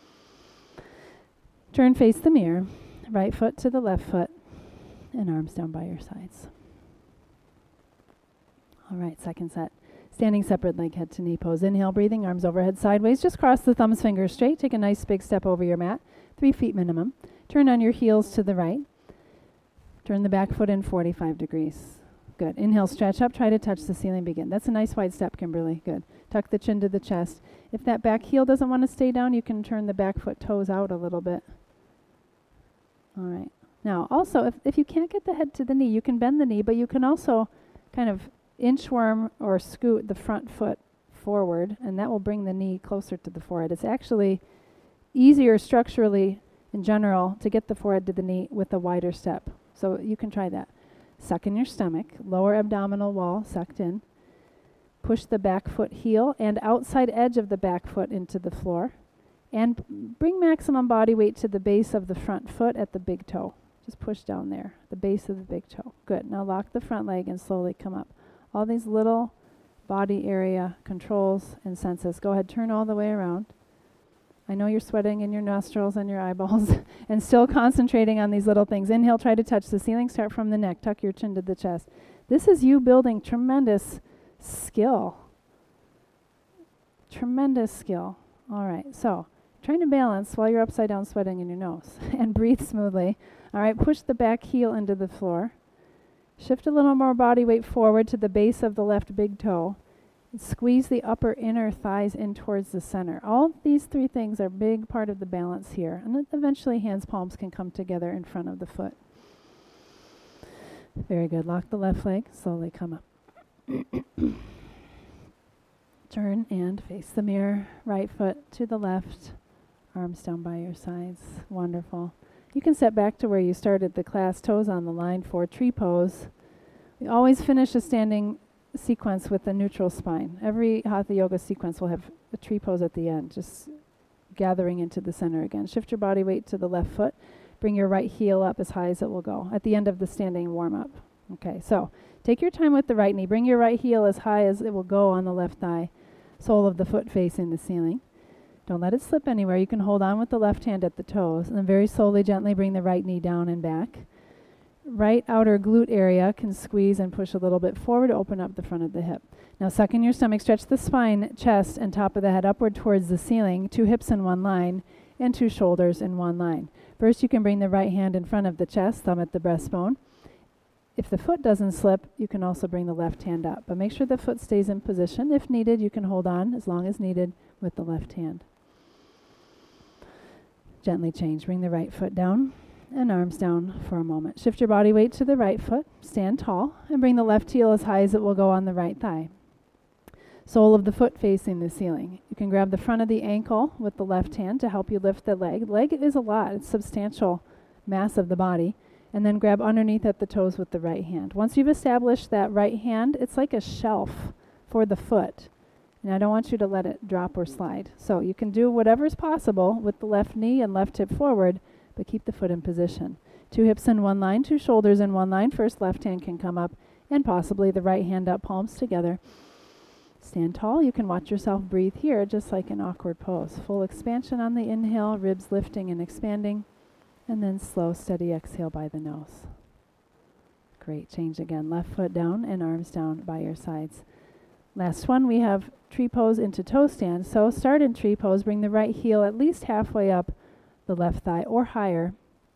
Turn, face the mirror. Right foot to the left foot, and arms down by your sides. All right, second set. Standing separate leg, head to knee pose. Inhale, breathing, arms overhead sideways. Just cross the thumbs, fingers straight. Take a nice big step over your mat, 3 feet minimum. Turn on your heels to the right. Turn the back foot in 45 degrees. Good. Inhale, stretch up. Try to touch the ceiling. Begin. That's a nice wide step, Kimberly. Good. Tuck the chin to the chest. If that back heel doesn't want to stay down, you can turn the back foot toes out a little bit. All right. Now, also, if you can't get the head to the knee, you can bend the knee, but you can also kind of inchworm or scoot the front foot forward, and that will bring the knee closer to the forehead. It's actually easier structurally in general to get the forehead to the knee with a wider step. So you can try that. Suck in your stomach, lower abdominal wall sucked in. Push the back foot heel and outside edge of the back foot into the floor. And bring maximum body weight to the base of the front foot at the big toe. Just push down there, the base of the big toe. Good. Now lock the front leg and slowly come up. All these little body area controls and senses. Go ahead, turn all the way around. I know you're sweating in your nostrils and your eyeballs and still concentrating on these little things. Inhale, try to touch the ceiling. Start from the neck. Tuck your chin to the chest. This is you building tremendous skill. Tremendous skill. All right, so trying to balance while you're upside down sweating in your nose and breathe smoothly. All right, push the back heel into the floor. Shift a little more body weight forward to the base of the left big toe. Squeeze the upper inner thighs in towards the center. All these 3 things are a big part of the balance here. And then eventually hands, palms can come together in front of the foot. Very good. Lock the left leg. Slowly come up. Turn and face the mirror. Right foot to the left. Arms down by your sides. Wonderful. You can step back to where you started the class, toes on the line for tree pose. We always finish a standing sequence with a neutral spine. Every Hatha Yoga sequence will have a tree pose at the end, just gathering into the center again. Shift your body weight to the left foot. Bring your right heel up as high as it will go at the end of the standing warm-up. Okay, so take your time with the right knee. Bring your right heel as high as it will go on the left thigh, sole of the foot facing the ceiling. Don't let it slip anywhere. You can hold on with the left hand at the toes, and then very slowly, gently bring the right knee down and back. Right outer glute area can squeeze and push a little bit forward to open up the front of the hip. Now suck in your stomach, stretch the spine, chest, and top of the head upward towards the ceiling, 2 hips in one line, and 2 shoulders in one line. First, you can bring the right hand in front of the chest, thumb at the breastbone. If the foot doesn't slip, you can also bring the left hand up. But make sure the foot stays in position. If needed, you can hold on as long as needed with the left hand. Gently change. Bring the right foot down and arms down for a moment. Shift your body weight to the right foot. Stand tall and bring the left heel as high as it will go on the right thigh. Sole of the foot facing the ceiling. You can grab the front of the ankle with the left hand to help you lift the leg. Leg is a lot. It's substantial mass of the body. And then grab underneath at the toes with the right hand. Once you've established that right hand, it's like a shelf for the foot. And I don't want you to let it drop or slide. So you can do whatever's possible with the left knee and left hip forward, but keep the foot in position. 2 hips in one line, 2 shoulders in one line. First left hand can come up and possibly the right hand up, palms together. Stand tall. You can watch yourself breathe here just like an awkward pose. Full expansion on the inhale, ribs lifting and expanding. And then slow, steady exhale by the nose. Great. Change again. Left foot down and arms down by your sides. Last one, we have tree pose into toe stand. So start in tree pose. Bring the right heel at least halfway up the left thigh or higher.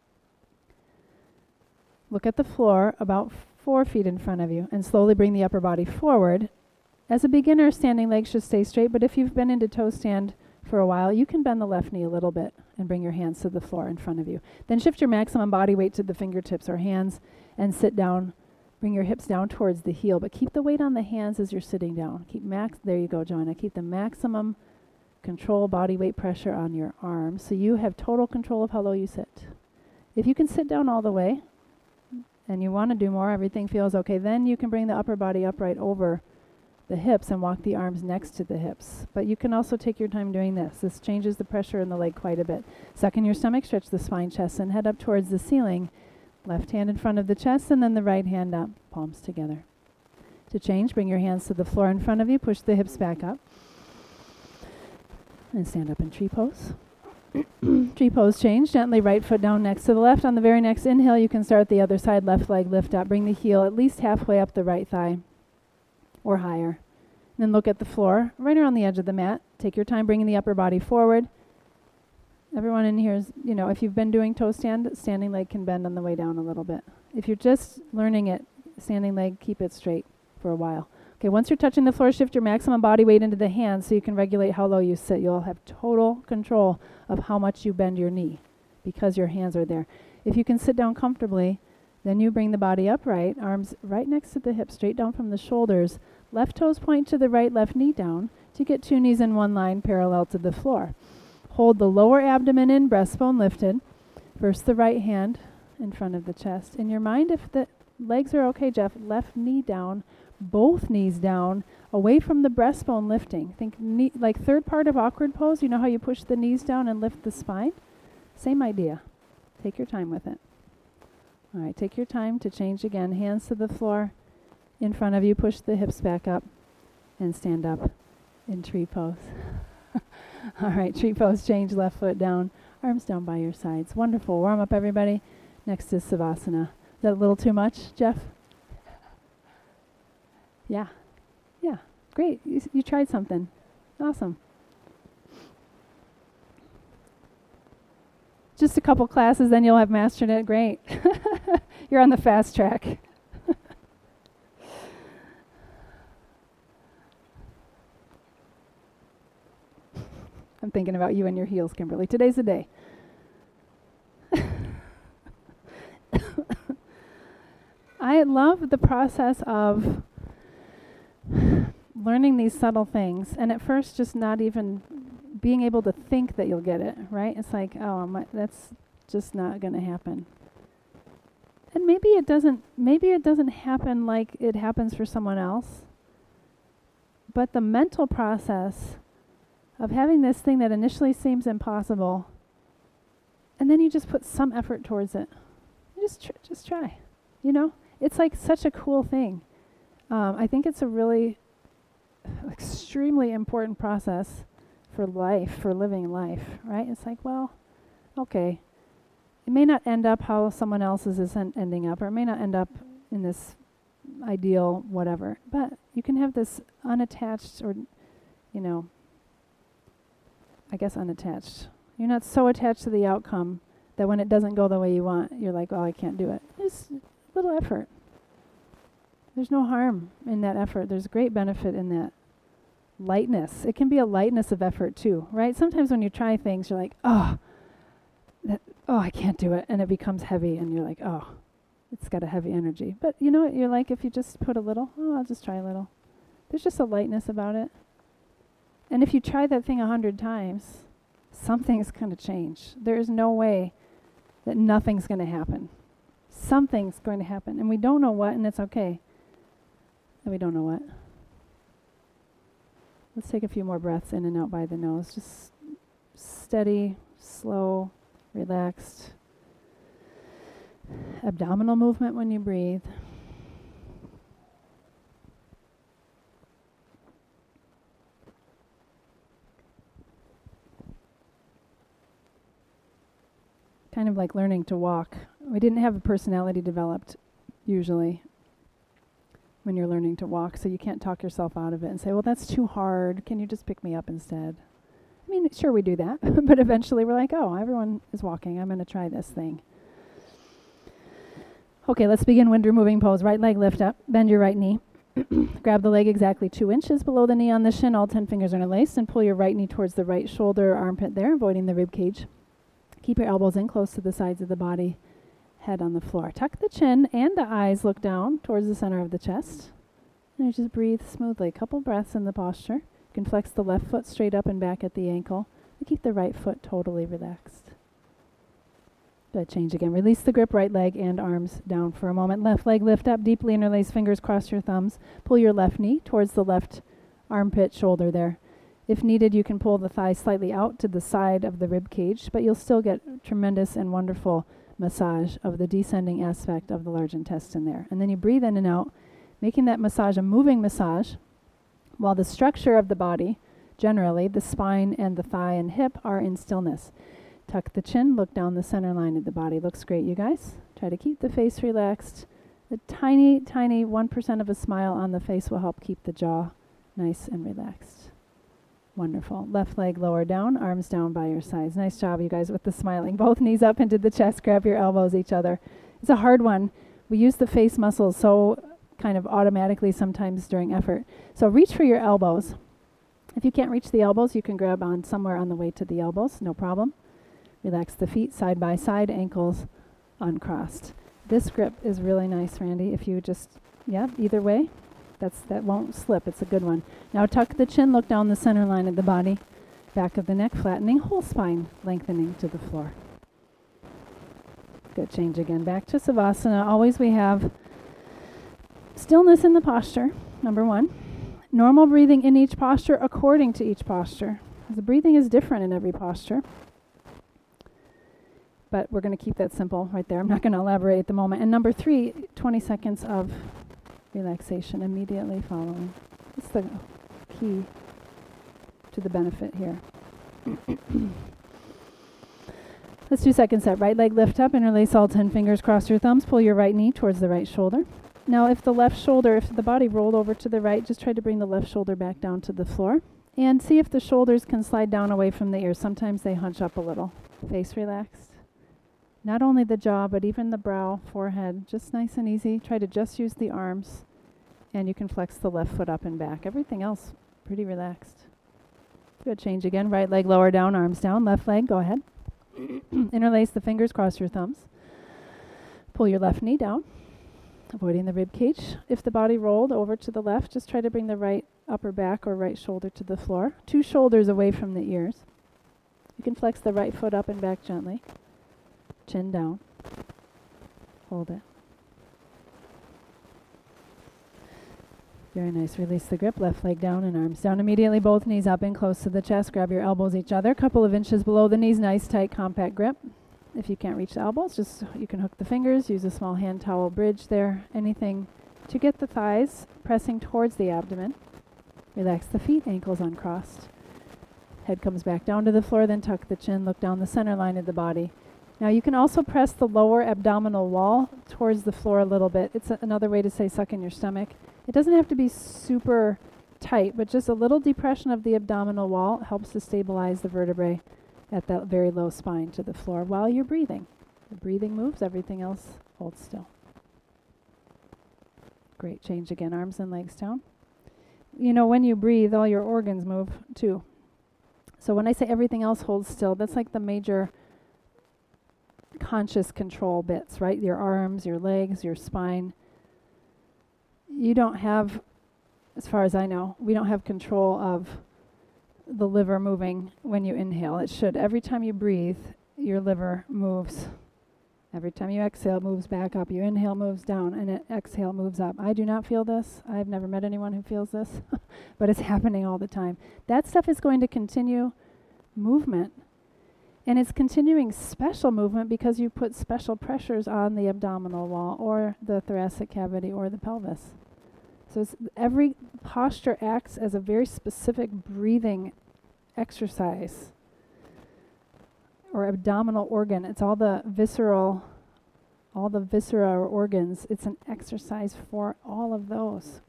Look at the floor about 4 feet in front of you and slowly bring the upper body forward. As a beginner, standing legs should stay straight, but if you've been into toe stand for a while, you can bend the left knee a little bit and bring your hands to the floor in front of you. Then shift your maximum body weight to the fingertips or hands and sit down. Bring your hips down towards the heel, but keep the weight on the hands as you're sitting down. There you go, Joanna. Keep the maximum control body weight pressure on your arms so you have total control of how low you sit. If you can sit down all the way and you want to do more, everything feels okay, then you can bring the upper body upright over the hips and walk the arms next to the hips. But you can also take your time doing this. This changes the pressure in the leg quite a bit. Suck in your stomach, stretch the spine, chest, and head up towards the ceiling. Left hand in front of the chest and then the right hand up, palms together. To change, bring your hands to the floor in front of you, push the hips back up. And stand up in tree pose. Tree pose change, gently right foot down next to the left. On the very next inhale, you can start the other side, left leg lift up. Bring the heel at least halfway up the right thigh. or higher. And then look at the floor, right around the edge of the mat. Take your time bringing the upper body forward. Everyone in here is, if you've been doing toe stand, standing leg can bend on the way down a little bit. If you're just learning it, standing leg, keep it straight for a while. Okay, once you're touching the floor, shift your maximum body weight into the hands so you can regulate how low you sit. You'll have total control of how much you bend your knee because your hands are there. If you can sit down comfortably, then you bring the body upright, arms right next to the hips, straight down from the shoulders. Left toes point to the right, left knee down to get two knees in one line parallel to the floor. Hold the lower abdomen in, breastbone lifted. First the right hand in front of the chest. In your mind, if the legs are okay, Jeff, left knee down, both knees down, away from the breastbone lifting. Think like third part of awkward pose. You know how you push the knees down and lift the spine? Same idea. Take your time with it. All right, take your time to change again. Hands to the floor. In front of you, push the hips back up and stand up in tree pose. All right, tree pose, change left foot down, arms down by your sides. Wonderful. Warm up, everybody. Next is Savasana. Is that a little too much, Jeff? Yeah. Yeah. Great. You tried something. Awesome. Just a couple classes, then you'll have mastered it. Great. You're on the fast track. I'm thinking about you and your heels, Kimberly. Today's the day. I love the process of learning these subtle things, and at first just not even being able to think that you'll get it, right? It's like, that's just not going to happen. And maybe it doesn't happen like it happens for someone else, but the mental process of having this thing that initially seems impossible, and then you just put some effort towards it. Just try. It's like such a cool thing. I think it's a really extremely important process for life, for living life, right? It's like, well, okay, it may not end up how someone else's is ending up, or it may not end up in this ideal whatever, but you can have this unattached or, I guess unattached. You're not so attached to the outcome that when it doesn't go the way you want, you're like, oh, I can't do it. Just a little effort. There's no harm in that effort. There's great benefit in that lightness. It can be a lightness of effort too, right? Sometimes when you try things, you're like, oh, I can't do it. And it becomes heavy and you're like, oh, it's got a heavy energy. But you know what? You're like, if you just put a little, I'll just try a little. There's just a lightness about it. And if you try that thing 100 times, something's going to change. There is no way that nothing's going to happen. Something's going to happen. And we don't know what, and it's okay that we don't know what. Let's take a few more breaths in and out by the nose. Just steady, slow, relaxed. Abdominal movement when you breathe. Kind of like learning to walk. We didn't have a personality developed usually when you're learning to walk, so you can't talk yourself out of it and say, well, that's too hard. Can you just pick me up instead? I mean, sure, we do that, but eventually we're like, oh, everyone is walking. I'm going to try this thing. Okay, let's begin winter moving pose. Right leg lift up. Bend your right knee. Grab the leg exactly 2 inches below the knee on the shin. All 10 fingers are interlaced, and pull your right knee towards the right shoulder, armpit there, avoiding the rib cage. Keep your elbows in close to the sides of the body, head on the floor. Tuck the chin and the eyes look down towards the center of the chest. And you just breathe smoothly. A couple breaths in the posture. You can flex the left foot straight up and back at the ankle. And keep the right foot totally relaxed. Good. Change again. Release the grip, right leg and arms down for a moment. Left leg lift up, deeply interlace fingers, cross your thumbs. Pull your left knee towards the left armpit shoulder there. If needed, you can pull the thigh slightly out to the side of the rib cage, but you'll still get tremendous and wonderful massage of the descending aspect of the large intestine there. And then you breathe in and out, making that massage a moving massage, while the structure of the body, generally, the spine and the thigh and hip, are in stillness. Tuck the chin, look down the center line of the body. Looks great, you guys. Try to keep the face relaxed The tiny, tiny 1% of a smile on the face will help keep the jaw nice and relaxed. Wonderful. Left leg lower down, arms down by your sides. Nice job, you guys, with the smiling. Both knees up into the chest, grab your elbows each other. It's a hard one. We use the face muscles so kind of automatically sometimes during effort. So reach for your elbows. If you can't reach the elbows, you can grab on somewhere on the way to the elbows, no problem. Relax the feet side by side, ankles uncrossed. This grip is really nice, Randy. If you just, either way, that won't slip. It's a good one. Now tuck the chin, look down the center line of the body, back of the neck, flattening, whole spine lengthening to the floor. Good. Change again. Back to Savasana. Always we have stillness in the posture, number one. Normal breathing in each posture according to each posture. The breathing is different in every posture. But we're going to keep that simple right there. I'm not going to elaborate at the moment. And number 3, 20 seconds of relaxation immediately following. That's the key to the benefit here. Let's do second set. Right leg lift up, interlace all 10 fingers, cross your thumbs, pull your right knee towards the right shoulder. Now if the body rolled over to the right, just try to bring the left shoulder back down to the floor. And see if the shoulders can slide down away from the ears. Sometimes they hunch up a little. Face relaxed. Not only the jaw, but even the brow, forehead, just nice and easy. Try to just use the arms, and you can flex the left foot up and back. Everything else, pretty relaxed. Good. Change again. Right leg lower down, arms down. Left leg, go ahead. Interlace the fingers, cross your thumbs. Pull your left knee down, avoiding the rib cage. If the body rolled over to the left, just try to bring the right upper back or right shoulder to the floor. 2 shoulders away from the ears. You can flex the right foot up and back gently. Chin down. Hold it. Very nice. Release the grip. Left leg down and arms down immediately. Both knees up and close to the chest. Grab your elbows each other. Couple of inches below the knees. Nice, tight, compact grip. If you can't reach the elbows, just you can hook the fingers. Use a small hand towel bridge there. Anything to get the thighs pressing towards the abdomen. Relax the feet. Ankles uncrossed. Head comes back down to the floor. Then tuck the chin. Look down the center line of the body. Now you can also press the lower abdominal wall towards the floor a little bit. It's another way to say suck in your stomach. It doesn't have to be super tight, but just a little depression of the abdominal wall helps to stabilize the vertebrae at that very low spine to the floor while you're breathing. The breathing moves, everything else holds still. Great. Change again. Arms and legs down. You know, when you breathe, all your organs move too. So when I say everything else holds still, that's like the major conscious control bits, right? Your arms, your legs, your spine. You don't have, as far as I know, we don't have control of the liver moving when you inhale. It should. Every time you breathe, your liver moves. Every time you exhale, it moves back up. You inhale, moves down, and exhale, moves up. I do not feel this. I've never met anyone who feels this, but it's happening all the time. That stuff is going to continue movement. And it's continuing special movement because you put special pressures on the abdominal wall or the thoracic cavity or the pelvis. So every posture acts as a very specific breathing exercise or abdominal organ. It's all the viscera or organs. It's an exercise for all of those.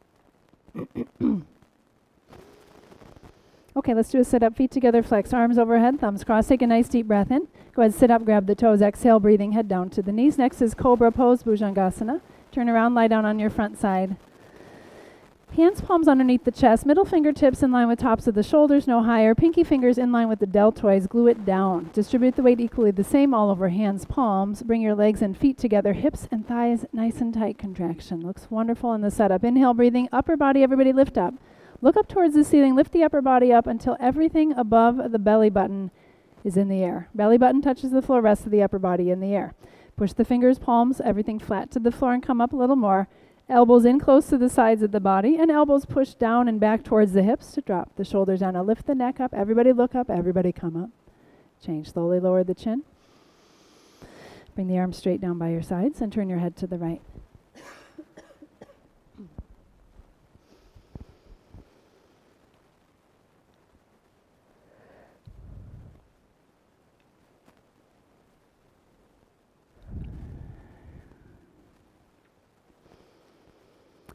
Okay, let's do a sit-up. Feet together, flex, arms overhead, thumbs crossed. Take a nice deep breath in. Go ahead, sit up, grab the toes. Exhale, breathing, head down to the knees. Next is Cobra Pose, Bhujangasana. Turn around, lie down on your front side. Hands, palms underneath the chest. Middle fingertips in line with tops of the shoulders, no higher. Pinky fingers in line with the deltoids. Glue it down. Distribute the weight equally the same all over hands, palms. Bring your legs and feet together. Hips and thighs nice and tight contraction. Looks wonderful in the setup. Inhale, breathing. Upper body, everybody lift up. Look up towards the ceiling. Lift the upper body up until everything above the belly button is in the air. Belly button touches the floor, rest of the upper body in the air. Push the fingers, palms, everything flat to the floor and come up a little more. Elbows in close to the sides of the body and elbows push down and back towards the hips to drop the shoulders down. Now lift the neck up. Everybody look up. Everybody come up. Change. Slowly lower the chin. Bring the arms straight down by your sides and turn your head to the right.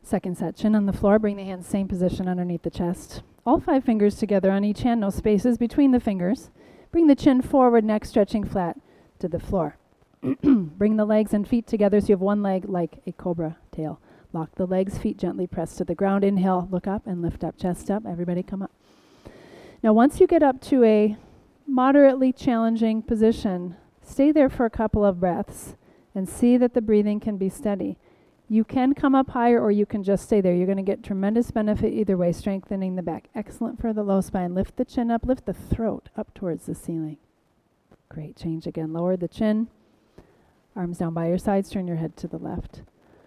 Second set, chin on the floor, bring the hands same position underneath the chest. All 5 fingers together on each hand, no spaces between the fingers. Bring the chin forward, neck stretching flat to the floor. Bring the legs and feet together so you have one leg like a cobra tail. Lock the legs, feet gently press to the ground. Inhale, look up and lift up, chest up. Everybody come up. Now once you get up to a moderately challenging position, stay there for a couple of breaths and see that the breathing can be steady. You can come up higher or you can just stay there. You're going to get tremendous benefit either way, strengthening the back. Excellent for the low spine. Lift the chin up, lift the throat up towards the ceiling. Great, change again. Lower the chin, arms down by your sides, turn your head to the left.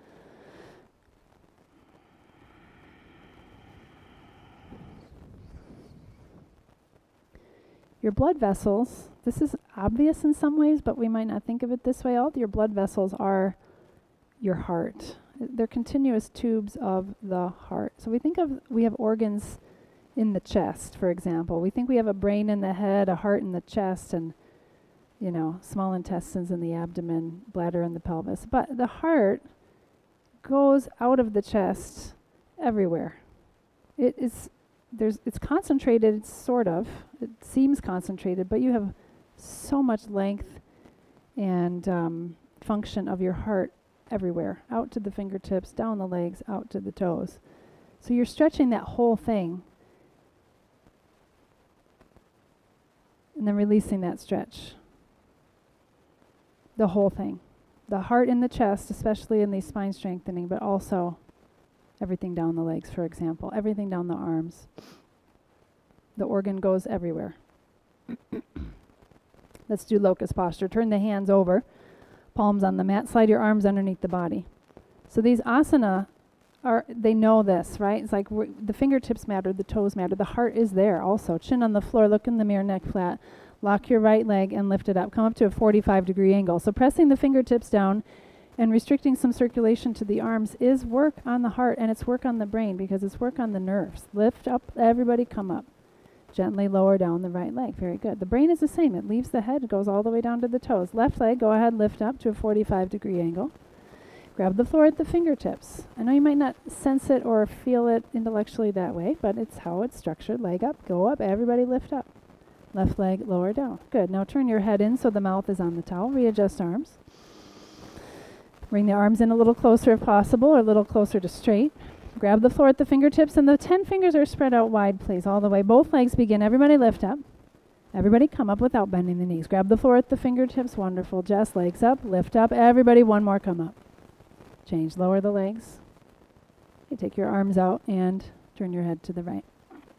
Your blood vessels, this is obvious in some ways, but we might not think of it this way. All your blood vessels are your heart. They're continuous tubes of the heart. So we have organs in the chest, for example. We think we have a brain in the head, a heart in the chest, and small intestines in the abdomen, bladder in the pelvis. But the heart goes out of the chest everywhere. It's concentrated, sort of. It seems concentrated, but you have so much length and function of your heart everywhere, out to the fingertips, down the legs, out to the toes. So you're stretching that whole thing and then releasing that stretch. The whole thing. The heart in the chest, especially in these spine strengthening, but also everything down the legs, for example, everything down the arms. The organ goes everywhere. Let's do locust posture. Turn the hands over. Palms on the mat, slide your arms underneath the body. So these asana they know this, right? It's like the fingertips matter, the toes matter, the heart is there also. Chin on the floor, look in the mirror, neck flat. Lock your right leg and lift it up. Come up to a 45-degree angle. So pressing the fingertips down and restricting some circulation to the arms is work on the heart, and it's work on the brain because it's work on the nerves. Lift up, everybody come up. Gently lower down the right leg. Very good. The brain is the same. It leaves the head, goes all the way down to the toes. Left leg, go ahead, lift up to a 45-degree angle. Grab the floor at the fingertips. I know you might not sense it or feel it intellectually that way, but it's how it's structured. Leg up, go up, everybody lift up. Left leg, lower down. Good. Now turn your head in so the mouth is on the towel. Readjust arms. Bring the arms in a little closer if possible, or a little closer to straight. Grab the floor at the fingertips, and the 10 fingers are spread out wide, please, all the way. Both legs begin. Everybody lift up. Everybody come up without bending the knees. Grab the floor at the fingertips. Wonderful. Jess, legs up. Lift up. Everybody, one more, come up. Change. Lower the legs. Okay, take your arms out and turn your head to the right.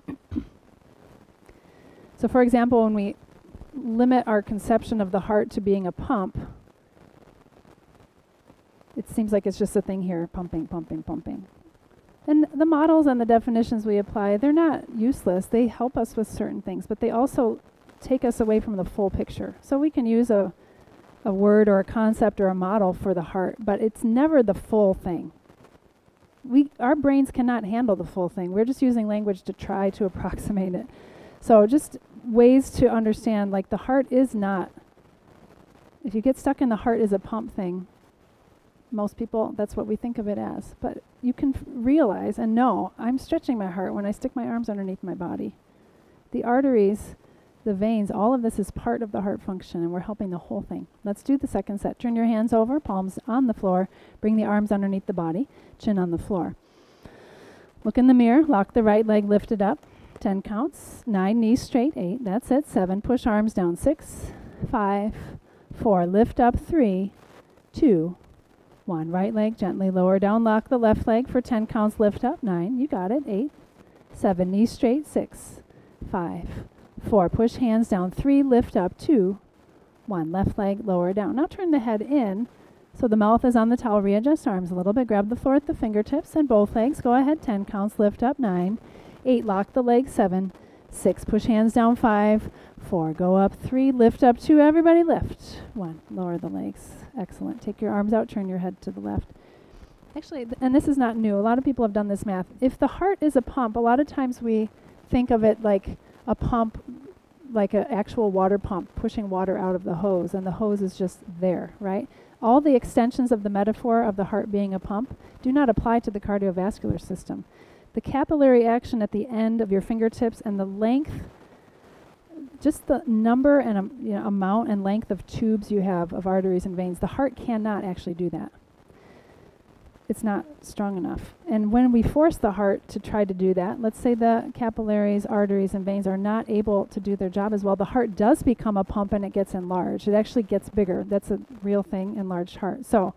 So, for example, when we limit our conception of the heart to being a pump, it seems like it's just a thing here, pumping, pumping, pumping. And the models and the definitions we apply, they're not useless. They help us with certain things, but they also take us away from the full picture. So we can use a word or a concept or a model for the heart, but it's never the full thing. Our brains cannot handle the full thing. We're just using language to try to approximate it. So just ways to understand, like the heart is not, if you get stuck in the heart is a pump thing, most people, that's what we think of it as. But you can realize and know, I'm stretching my heart when I stick my arms underneath my body. The arteries, the veins, all of this is part of the heart function, and we're helping the whole thing. Let's do the second set. Turn your hands over, palms on the floor. Bring the arms underneath the body, chin on the floor. Look in the mirror, lock the right leg lifted up. 10 counts. 9, knees straight. 8, that's it. 7, push arms down. 6, 5, 4, lift up. 3, 2, 1. Right leg gently lower down. Lock the left leg for 10 counts. Lift up. 9, you got it. 8, 7, knees straight. 6, 5, 4, push hands down. 3, lift up. 2, 1. Left leg lower down. Now turn the head in so the mouth is on the towel. Readjust arms a little bit. Grab the floor at the fingertips and both legs. Go ahead. 10 counts. Lift up. 9, 8, lock the legs. 7, 6, push hands down. 5, 4, go up. 3, lift up. 2, everybody lift. 1, lower the legs. Excellent. Take your arms out, turn your head to the left. Actually, and this is not new, a lot of people have done this math. If the heart is a pump, a lot of times we think of it like a pump like an actual water pump pushing water out of the hose, and the hose is just there, right? All the extensions of the metaphor of the heart being a pump do not apply to the cardiovascular system. The capillary action at the end of your fingertips and the length, just the number and amount and length of tubes you have of arteries and veins, the heart cannot actually do that. It's not strong enough. And when we force the heart to try to do that, let's say the capillaries, arteries, and veins are not able to do their job as well, the heart does become a pump and it gets enlarged. It actually gets bigger. That's a real thing, enlarged heart. So,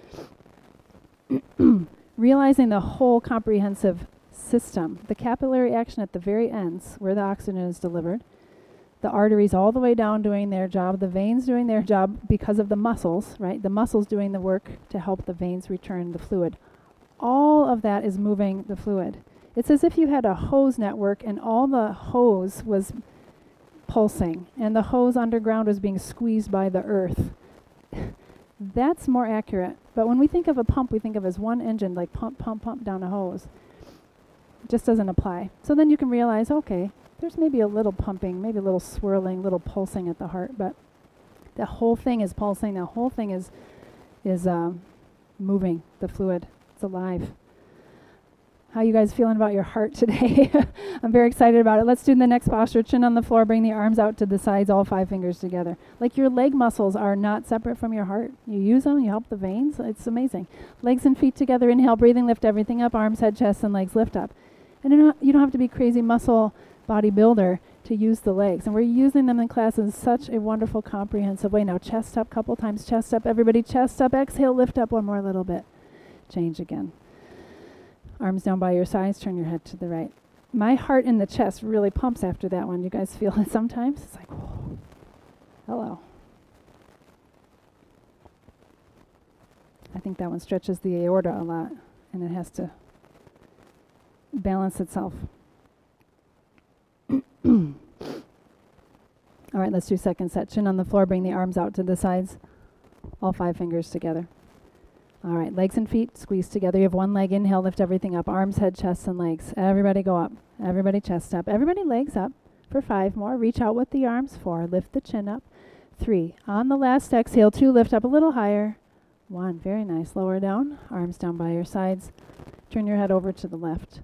realizing the whole comprehensive system, the capillary action at the very ends where the oxygen is delivered, the arteries all the way down doing their job, the veins doing their job because of the muscles, right? The muscles doing the work to help the veins return the fluid. All of that is moving the fluid. It's as if you had a hose network and all the hose was pulsing and the hose underground was being squeezed by the earth. That's more accurate. But when we think of a pump, we think of as one engine, like pump, pump, pump down a hose. It just doesn't apply. So then you can realize, okay, there's maybe a little pumping, maybe a little swirling, little pulsing at the heart, but the whole thing is pulsing. The whole thing is moving the fluid. It's alive. How you guys feeling about your heart today? I'm very excited about it. Let's do the next posture. Chin on the floor. Bring the arms out to the sides. All 5 fingers together. Like your leg muscles are not separate from your heart. You use them. You help the veins. It's amazing. Legs and feet together. Inhale. Breathing. Lift everything up. Arms, head, chest, and legs lift up. And you don't have to be crazy muscle bodybuilder to use the legs. And we're using them in class in such a wonderful, comprehensive way. Now chest up, couple times chest up. Everybody chest up. Exhale, lift up one more little bit. Change again. Arms down by your sides. Turn your head to the right. My heart in the chest really pumps after that one. You guys feel it sometimes? It's like, whoa. Hello. I think that one stretches the aorta a lot, and it has to balance itself. All right, let's do second set. Chin on the floor, bring the arms out to the sides. All 5 fingers together. All right, legs and feet squeeze together. You have one leg. Inhale, lift everything up. Arms, head, chest, and legs. Everybody go up. Everybody chest up. Everybody legs up for 5 more. Reach out with the arms. 4, lift the chin up. 3, on the last exhale. 2, lift up a little higher. 1, very nice. Lower down. Arms down by your sides. Turn your head over to the left.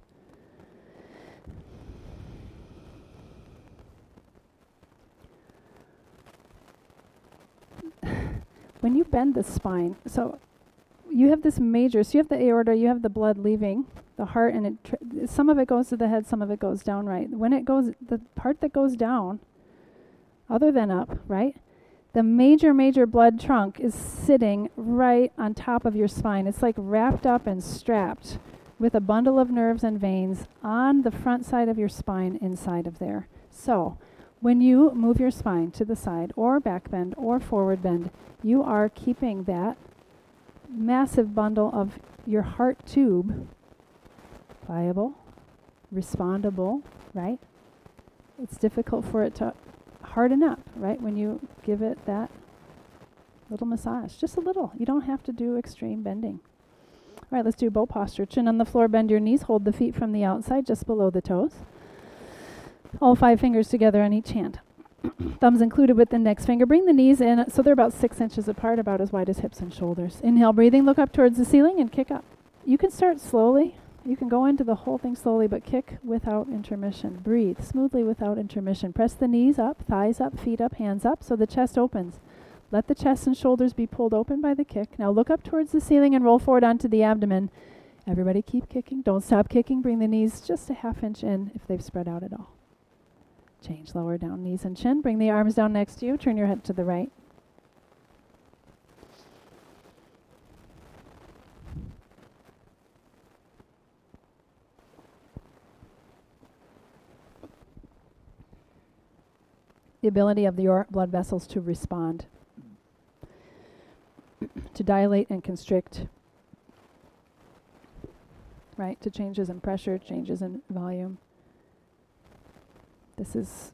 When you bend the spine, so you have this major, so you have the aorta, you have the blood leaving the heart, and some of it goes to the head, some of it goes down, right? When it goes, the part that goes down, other than up, right? The major blood trunk is sitting right on top of your spine. It's like wrapped up and strapped with a bundle of nerves and veins on the front side of your spine inside of there. So when you move your spine to the side or back bend or forward bend, you are keeping that massive bundle of your heart tube viable, respondable, right? It's difficult for it to harden up, right? When you give it that little massage, just a little. You don't have to do extreme bending. All right, let's do bow posture. Chin on the floor, bend your knees, hold the feet from the outside just below the toes. All 5 fingers together on each hand. Thumbs included with the index finger. Bring the knees in so they're about 6 inches apart, about as wide as hips and shoulders. Inhale, breathing, look up towards the ceiling and kick up. You can start slowly. You can go into the whole thing slowly, but kick without intermission. Breathe smoothly without intermission. Press the knees up, thighs up, feet up, hands up so the chest opens. Let the chest and shoulders be pulled open by the kick. Now look up towards the ceiling and roll forward onto the abdomen. Everybody keep kicking. Don't stop kicking. Bring the knees just a ½ inch in if they've spread out at all. Change, lower down, knees and chin. Bring the arms down next to you. Turn your head to the right. The ability of your blood vessels to respond, to dilate and constrict, right, to changes in pressure, changes in volume. This is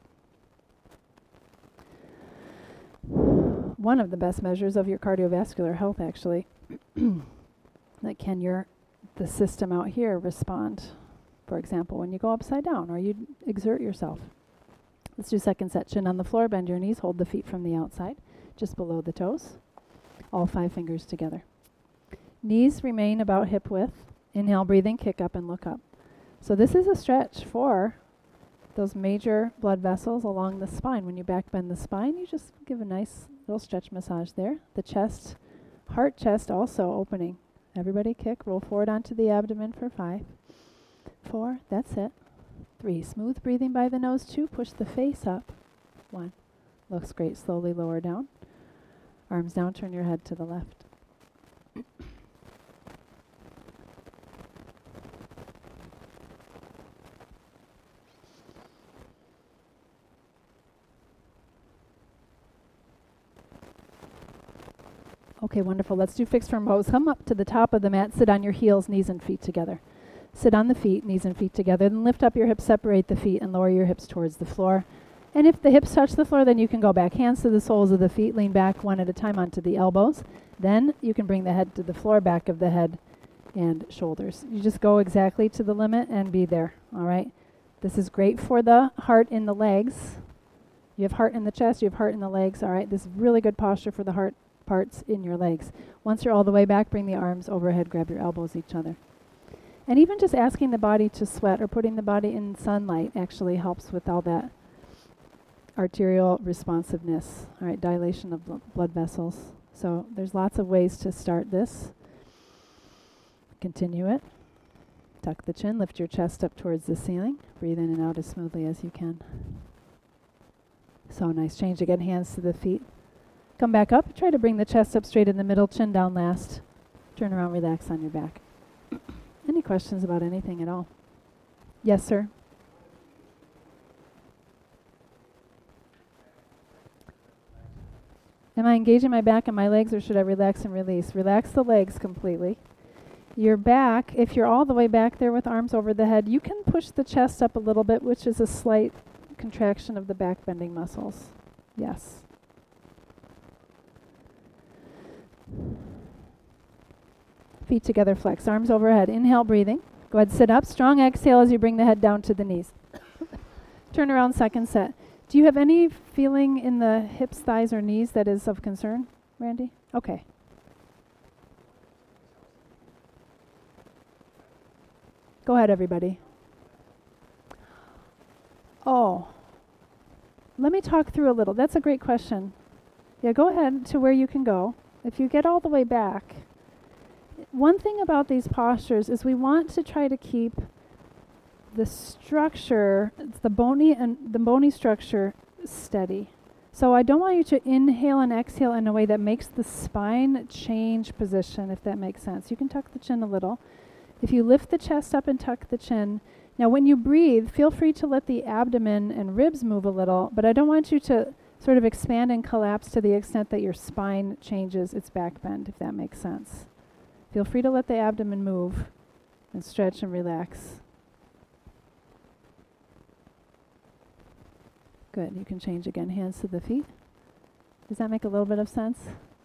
one of the best measures of your cardiovascular health, actually. Like, can the system out here respond, for example, when you go upside down or you exert yourself? Let's do second set. Chin on the floor, bend your knees, hold the feet from the outside, just below the toes. All 5 fingers together. Knees remain about hip width. Inhale, breathing, kick up and look up. So this is a stretch for those major blood vessels along the spine. When you back bend the spine, you just give a nice little stretch massage there. The chest, heart, chest also opening. Everybody kick, roll forward onto the abdomen for 5, 4, that's it. 3, smooth breathing by the nose. 2, push the face up. 1, looks great. Slowly lower down. Arms down, turn your head to the left. Okay, wonderful. Let's do fixed firm pose. Come up to the top of the mat. Sit on your heels, knees and feet together. Sit on the feet, knees and feet together. Then lift up your hips, separate the feet, and lower your hips towards the floor. And if the hips touch the floor, then you can go back. Hands to the soles of the feet. Lean back one at a time onto the elbows. Then you can bring the head to the floor, back of the head, and shoulders. You just go exactly to the limit and be there, all right? This is great for the heart in the legs. You have heart in the chest, you have heart in the legs, all right? This is really good posture for the heart parts in your legs. Once you're all the way back, bring the arms overhead, grab your elbows each other. And even just asking the body to sweat or putting the body in sunlight actually helps with all that arterial responsiveness, all right, dilation of blood vessels. So there's lots of ways to start this. Continue it. Tuck the chin, lift your chest up towards the ceiling. Breathe in and out as smoothly as you can. So nice. Change again, hands to the feet. Come back up. Try to bring the chest up straight in the middle, chin down last. Turn around, relax on your back. Any questions about anything at all? Yes, sir? Am I engaging my back and my legs, or should I relax and release? Relax the legs completely. Your back, if you're all the way back there with arms over the head, you can push the chest up a little bit, which is a slight contraction of the back bending muscles. Yes. Feet together, flex, arms overhead. Inhale, breathing. Go ahead, sit up. Strong exhale as you bring the head down to the knees. Turn around, second set. Do you have any feeling in the hips, thighs, or knees that is of concern, Randy? Okay. Go ahead, everybody. Oh, let me talk through a little. That's a great question. Yeah, go ahead to where you can go. If you get all the way back, one thing about these postures is we want to try to keep the structure, the bony structure steady. So I don't want you to inhale and exhale in a way that makes the spine change position, if that makes sense. You can tuck the chin a little. If you lift the chest up and tuck the chin, now when you breathe, feel free to let the abdomen and ribs move a little, but I don't want you to sort of expand and collapse to the extent that your spine changes its back bend, if that makes sense. Feel free to let the abdomen move and stretch and relax. Good. You can change again. Hands to the feet. Does that make a little bit of sense?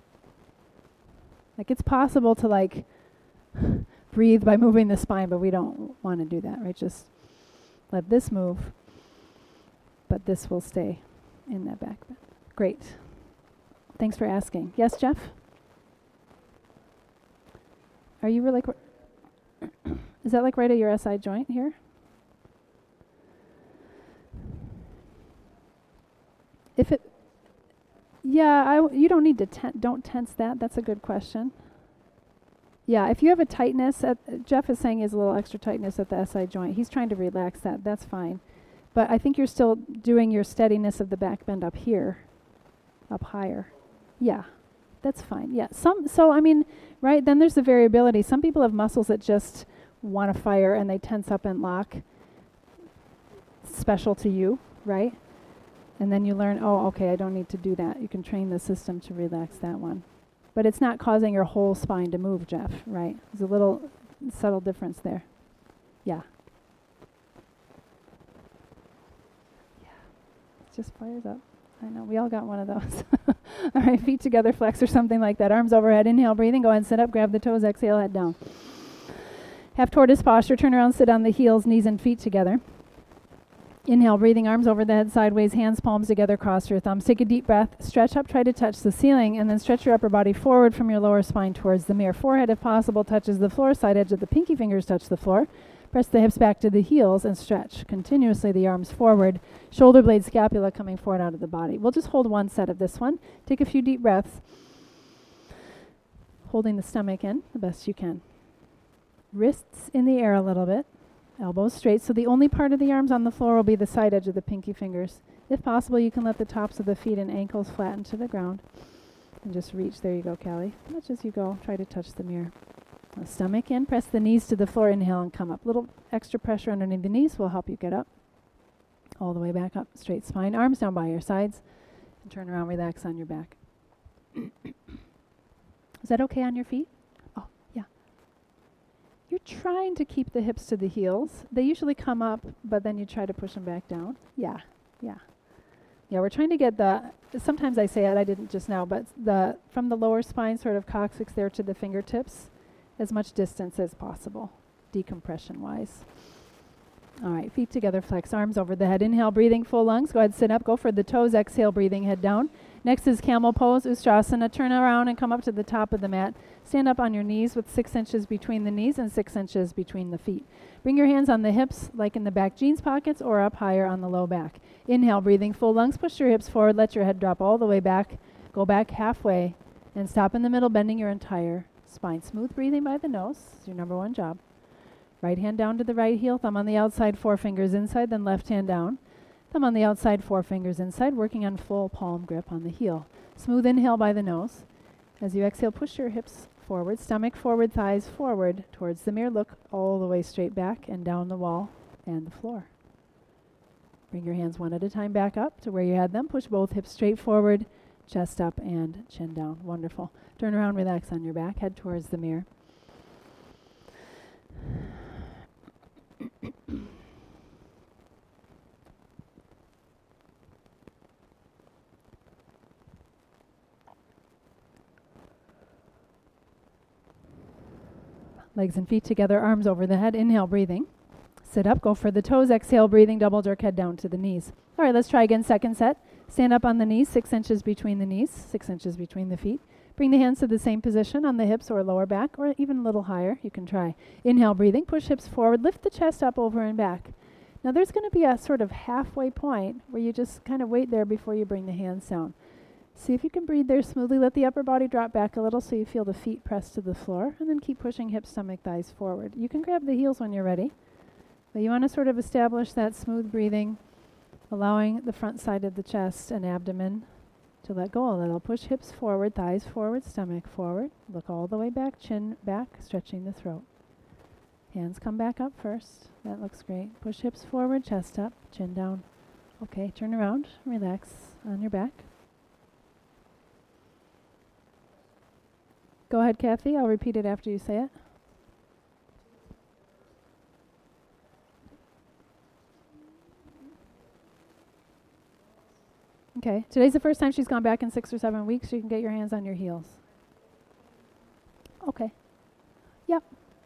Like, it's possible to breathe by moving the spine, but we don't want to do that, right? Just let this move, but this will stay in that back bend. Great. Thanks for asking. Yes, Jeff? Are you really... is that right at your SI joint here? If it... Yeah, you don't need to... don't tense that. That's a good question. Yeah, if you have a tightness... Jeff is saying he has a little extra tightness at the SI joint. He's trying to relax that. That's fine. But I think you're still doing your steadiness of the back bend up here. Up higher. Yeah. That's fine. Yeah. Right, then there's the variability. Some people have muscles that just want to fire and they tense up and lock. Special to you, right? And then you learn, oh, okay, I don't need to do that. You can train the system to relax that one. But it's not causing your whole spine to move, Jeff, right? There's a little subtle difference there. Yeah. Yeah. It just fires up. I know, we all got one of those. All right, feet together, flex or something like that. Arms overhead, inhale, breathing. Go ahead and sit up, grab the toes, exhale, head down. Have tortoise posture, turn around, sit on the heels, knees and feet together. Inhale, breathing, arms over the head, sideways, hands, palms together, cross your thumbs. Take a deep breath, stretch up, try to touch the ceiling, and then stretch your upper body forward from your lower spine towards the mirror. Forehead, if possible, touches the floor, side edge of the pinky fingers touch the floor. Press the hips back to the heels and stretch continuously the arms forward. Shoulder blade, scapula coming forward out of the body. We'll just hold one set of this one. Take a few deep breaths, holding the stomach in the best you can. Wrists in the air a little bit. Elbows straight, so the only part of the arms on the floor will be the side edge of the pinky fingers. If possible, you can let the tops of the feet and ankles flatten to the ground. And just reach. There you go, Callie. Much as you go, try to touch the mirror. Now stomach in, press the knees to the floor, inhale and come up. Little extra pressure underneath the knees will help you get up. All the way back up, straight spine, arms down by your sides. And turn around, relax on your back. Is that okay on your feet? Oh, yeah. You're trying to keep the hips to the heels. They usually come up, but then you try to push them back down. Yeah, yeah. Yeah, we're trying to get sometimes I say it, I didn't just now, but from the lower spine, sort of coccyx there to the fingertips, as much distance as possible, decompression-wise. All right, feet together, flex arms over the head. Inhale, breathing, full lungs. Go ahead, sit up, go for the toes. Exhale, breathing, head down. Next is camel pose, Ustrasana. Turn around and come up to the top of the mat. Stand up on your knees with 6 inches between the knees and 6 inches between the feet. Bring your hands on the hips, like in the back jeans pockets, or up higher on the low back. Inhale, breathing, full lungs. Push your hips forward. Let your head drop all the way back. Go back halfway and stop in the middle, bending your entire spine. Smooth breathing by the nose is your number one job. Right hand down to the right heel, thumb on the outside, 4 fingers inside, then left hand down. Thumb on the outside, 4 fingers inside, working on full palm grip on the heel. Smooth inhale by the nose. As you exhale, push your hips forward, stomach forward, thighs forward towards the mirror. Look all the way straight back and down the wall and the floor. Bring your hands one at a time back up to where you had them. Push both hips straight forward, chest up and chin down. Wonderful. Turn around, relax on your back, head towards the mirror. Legs and feet together, arms over the head. Inhale, breathing. Sit up, go for the toes. Exhale, breathing, double jerk head down to the knees. All right, let's try again, second set. Stand up on the knees, 6 inches between the knees, 6 inches between the feet. Bring the hands to the same position on the hips or lower back, or even a little higher. You can try. Inhale, breathing, push hips forward, lift the chest up over and back. Now there's going to be a sort of halfway point where you just kind of wait there before you bring the hands down. See if you can breathe there smoothly. Let the upper body drop back a little so you feel the feet press to the floor, and then keep pushing hips, stomach, thighs forward. You can grab the heels when you're ready, but you want to sort of establish that smooth breathing, allowing the front side of the chest and abdomen to let go a little. Push hips forward, thighs forward, stomach forward. Look all the way back, chin back, stretching the throat. Hands come back up first. That looks great. Push hips forward, chest up, chin down. Okay, turn around, relax on your back. Go ahead, Kathy. I'll repeat it after you say it. Okay. Today's the first time she's gone back in 6 or 7 weeks. So you can get your hands on your heels. Okay. Yep.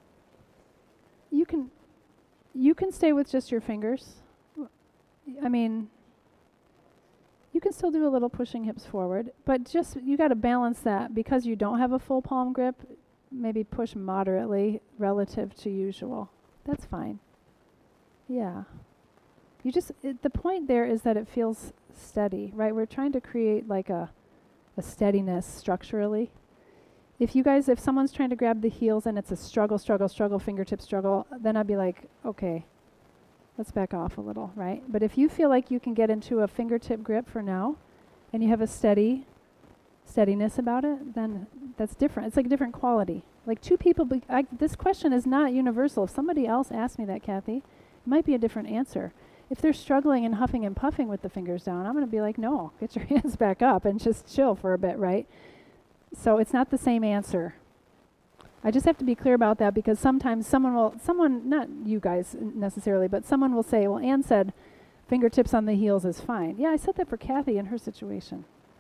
You can stay with just your fingers. I mean, you can still do a little pushing hips forward, but just you got to balance that because you don't have a full palm grip. Maybe push moderately relative to usual. That's fine. Yeah. You just the point there is that it feels steady, right? We're trying to create like a steadiness structurally. If someone's trying to grab the heels and it's a struggle, fingertip struggle, then I'd be like, okay, let's back off a little, right? But if you feel like you can get into a fingertip grip for now, and you have a steadiness about it, then that's different. It's like a different quality. Like two people, this question is not universal. If somebody else asked me that, Kathy, it might be a different answer. If they're struggling and huffing and puffing with the fingers down, I'm going to be like, no, get your hands back up and just chill for a bit, right? So it's not the same answer. I just have to be clear about that because sometimes someone, not you guys necessarily, but someone will say, well, Ann said fingertips on the heels is fine. Yeah, I said that for Kathy in her situation.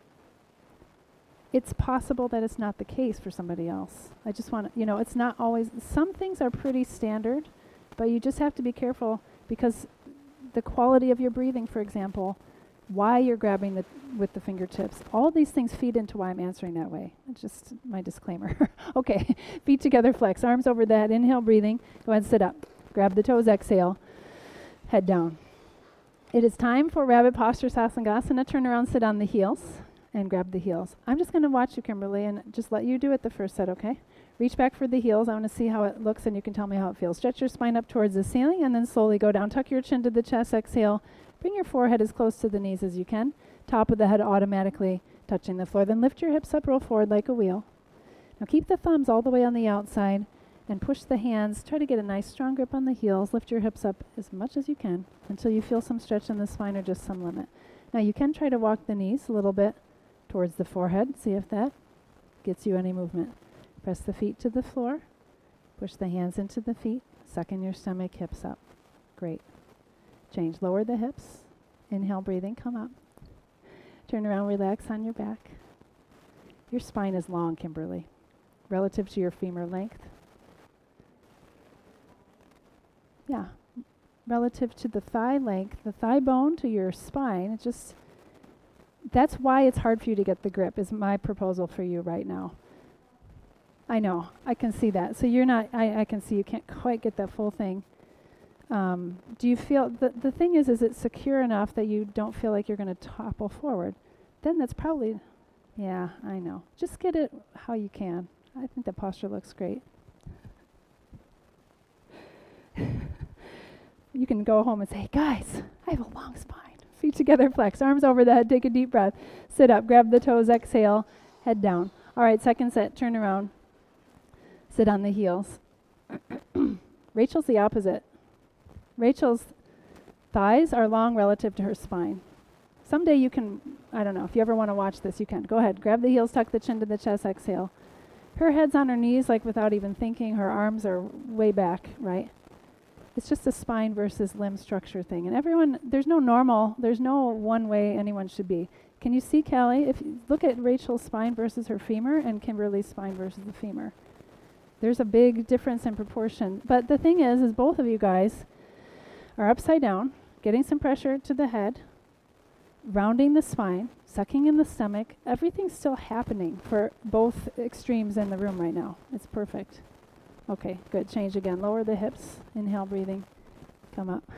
It's possible that it's not the case for somebody else. I just want to, it's not always, some things are pretty standard, but you just have to be careful because the quality of your breathing, for example, why you're grabbing with the fingertips. All these things feed into why I'm answering that way. It's just my disclaimer. Okay, feet together, flex, arms over the head, inhale, breathing. Go ahead, sit up. Grab the toes, exhale, head down. It is time for rabbit posture, Sasangasana. Turn around, sit on the heels, and grab the heels. I'm just going to watch you, Kimberly, and just let you do it the first set, okay? Reach back for the heels. I want to see how it looks, and you can tell me how it feels. Stretch your spine up towards the ceiling, and then slowly go down. Tuck your chin to the chest, exhale. Bring your forehead as close to the knees as you can. Top of the head automatically touching the floor. Then lift your hips up, roll forward like a wheel. Now keep the thumbs all the way on the outside and push the hands. Try to get a nice strong grip on the heels. Lift your hips up as much as you can until you feel some stretch in the spine or just some limit. Now you can try to walk the knees a little bit towards the forehead. See if that gets you any movement. Press the feet to the floor. Push the hands into the feet. Suck in your stomach, hips up. Great. Change. Lower the hips. Inhale, breathing, come up. Turn around, relax on your back. Your spine is long, Kimberly, relative to your femur length. Yeah, relative to the thigh length, the thigh bone to your spine. It's just, that's why it's hard for you to get the grip, is my proposal for you right now. I know, I can see that. So you're not, I can see you can't quite get that full thing. Do you feel, the thing is it secure enough that you don't feel like you're going to topple forward? Then that's probably, yeah, I know. Just get it how you can. I think the posture looks great. You can go home and say, guys, I have a long spine. Feet together, flex, arms over the head, take a deep breath. Sit up, grab the toes, exhale, head down. All right, second set, turn around. Sit on the heels. Rachel's the opposite. Rachel's thighs are long relative to her spine. Someday you can, I don't know, if you ever want to watch this, you can. Go ahead, grab the heels, tuck the chin to the chest, exhale. Her head's on her knees, like without even thinking. Her arms are way back, right? It's just a spine versus limb structure thing. And everyone, there's no one way anyone should be. Can you see, Callie? If you look at Rachel's spine versus her femur and Kimberly's spine versus the femur. There's a big difference in proportion. But the thing is both of you guys are upside down, getting some pressure to the head, rounding the spine, sucking in the stomach. Everything's still happening for both extremes in the room right now. It's perfect. Okay, good. Change again. Lower the hips. Inhale, breathing. Come up.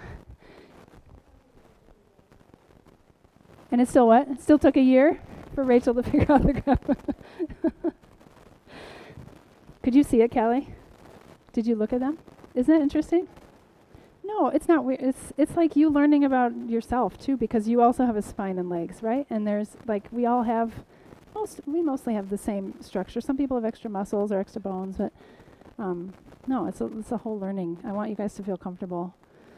And it's still what? It still took a year for Rachel to figure out the grab. Could you see it, Callie? Did you look at them? Isn't that interesting? No, it's not weird. It's like you learning about yourself too, because you also have a spine and legs, right? And there's like we mostly have the same structure. Some people have extra muscles or extra bones, but no, it's a whole learning. I want you guys to feel comfortable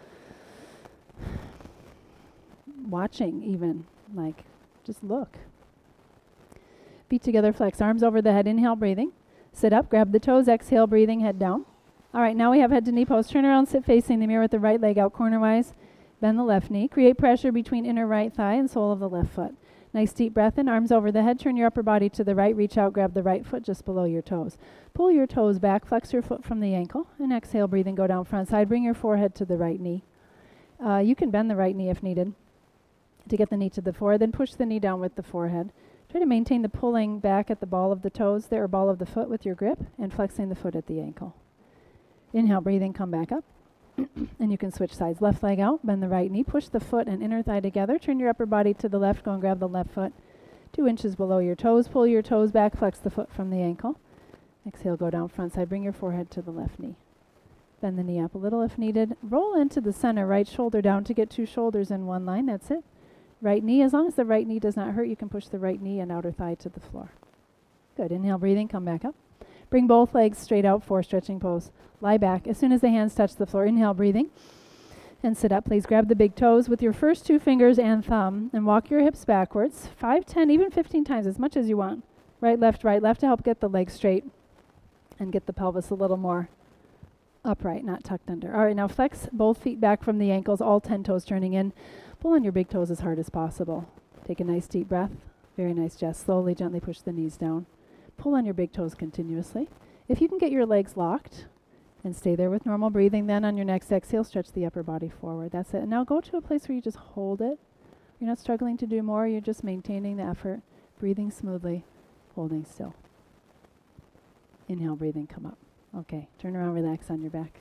watching, even like just look. Feet together, flex, arms over the head. Inhale, breathing. Sit up, grab the toes, exhale, breathing, head down. All right, now we have head to knee pose. Turn around, sit facing the mirror with the right leg out cornerwise. Bend the left knee. Create pressure between inner right thigh and sole of the left foot. Nice deep breath in, arms over the head. Turn your upper body to the right. Reach out, grab the right foot just below your toes. Pull your toes back, flex your foot from the ankle, and exhale, breathing, go down front side. Bring your forehead to the right knee. You can bend the right knee if needed to get the knee to the forehead. Then push the knee down with the forehead. Try to maintain the pulling back at the ball of the toes there, or ball of the foot with your grip, and flexing the foot at the ankle. Inhale, breathing, come back up. And you can switch sides. Left leg out, bend the right knee, push the foot and inner thigh together. Turn your upper body to the left, go and grab the left foot 2 inches below your toes. Pull your toes back, flex the foot from the ankle. Exhale, go down front side. Bring your forehead to the left knee. Bend the knee up a little if needed. Roll into the center, right shoulder down to get 2 shoulders in one line. That's it. Right knee, as long as the right knee does not hurt, you can push the right knee and outer thigh to the floor. Good. Inhale, breathing, come back up. Bring both legs straight out for stretching pose. Lie back. As soon as the hands touch the floor, inhale, breathing, and sit up. Please grab the big toes with your first 2 fingers and thumb and walk your hips backwards 5, 10, even 15 times, as much as you want. Right, left, to help get the legs straight and get the pelvis a little more upright, not tucked under. All right, now flex both feet back from the ankles, all 10 toes turning in. Pull on your big toes as hard as possible. Take a nice deep breath. Very nice, Jess. Slowly, gently push the knees down. Pull on your big toes continuously. If you can get your legs locked, And stay there with normal breathing. Then on your next exhale, stretch the upper body forward. That's it. And now go to a place where you just hold it. You're not struggling to do more. You're just maintaining the effort, breathing smoothly, holding still. Inhale, breathing, come up. Okay, turn around, relax on your back.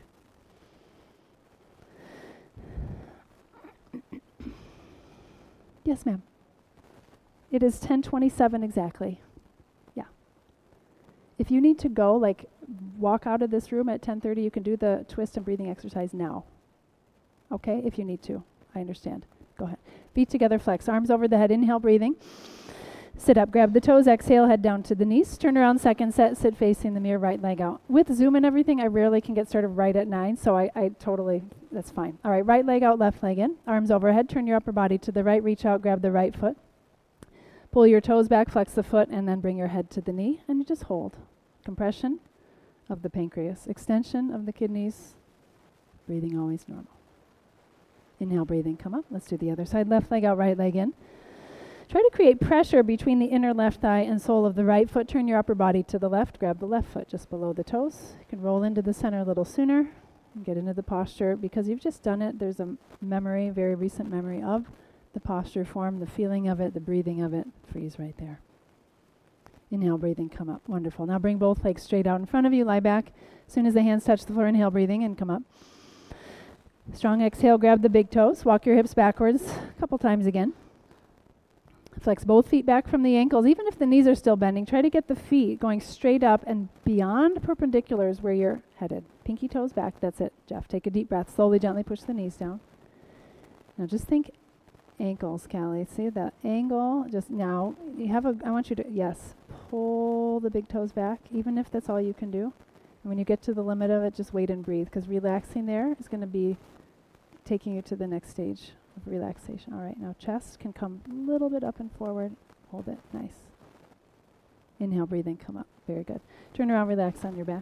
Yes, ma'am. It is 10:27 exactly. Yeah. If you need to go, like walk out of this room at 10:30, you can do the twist and breathing exercise now. Okay, if you need to. I understand. Go ahead. Feet together, flex. Arms over the head. Inhale, breathing. Sit up, grab the toes, exhale, head down to the knees. Turn around, second set, sit facing the mirror, right leg out. With Zoom and everything, I rarely can get started right at 9, so I totally, that's fine. All right, right leg out, left leg in. Arms overhead, turn your upper body to the right, reach out, grab the right foot. Pull your toes back, flex the foot, and then bring your head to the knee, and you just hold. Compression of the pancreas, extension of the kidneys, breathing always normal. Inhale, breathing, come up. Let's do the other side. Left leg out, right leg in. Try to create pressure between the inner left thigh and sole of the right foot. Turn your upper body to the left. Grab the left foot just below the toes. You can roll into the center a little sooner and get into the posture. Because you've just done it, there's a memory, very recent memory of the posture form, the feeling of it, the breathing of it. Freeze right there. Inhale, breathing, come up. Wonderful. Now bring both legs straight out in front of you. Lie back. As soon as the hands touch the floor, inhale, breathing, and come up. Strong exhale, grab the big toes. Walk your hips backwards a couple times again. Flex both feet back from the ankles. Even if the knees are still bending, try to get the feet going straight up and beyond perpendicular is where you're headed. Pinky toes back. That's it, Jeff. Take a deep breath. Slowly, gently push the knees down. Now just think ankles, Callie. See that angle? Just now, I want you to, yes, pull the big toes back, even if that's all you can do. And when you get to the limit of it, just wait and breathe, because relaxing there is going to be taking you to the next stage of relaxation. All right, now chest can come a little bit up and forward. Hold it. Nice. Inhale, breathing, come up. Very good. Turn around, relax on your back.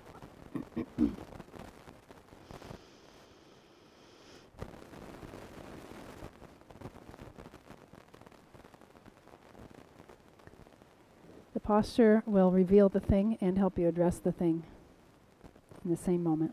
The posture will reveal the thing and help you address the thing in the same moment.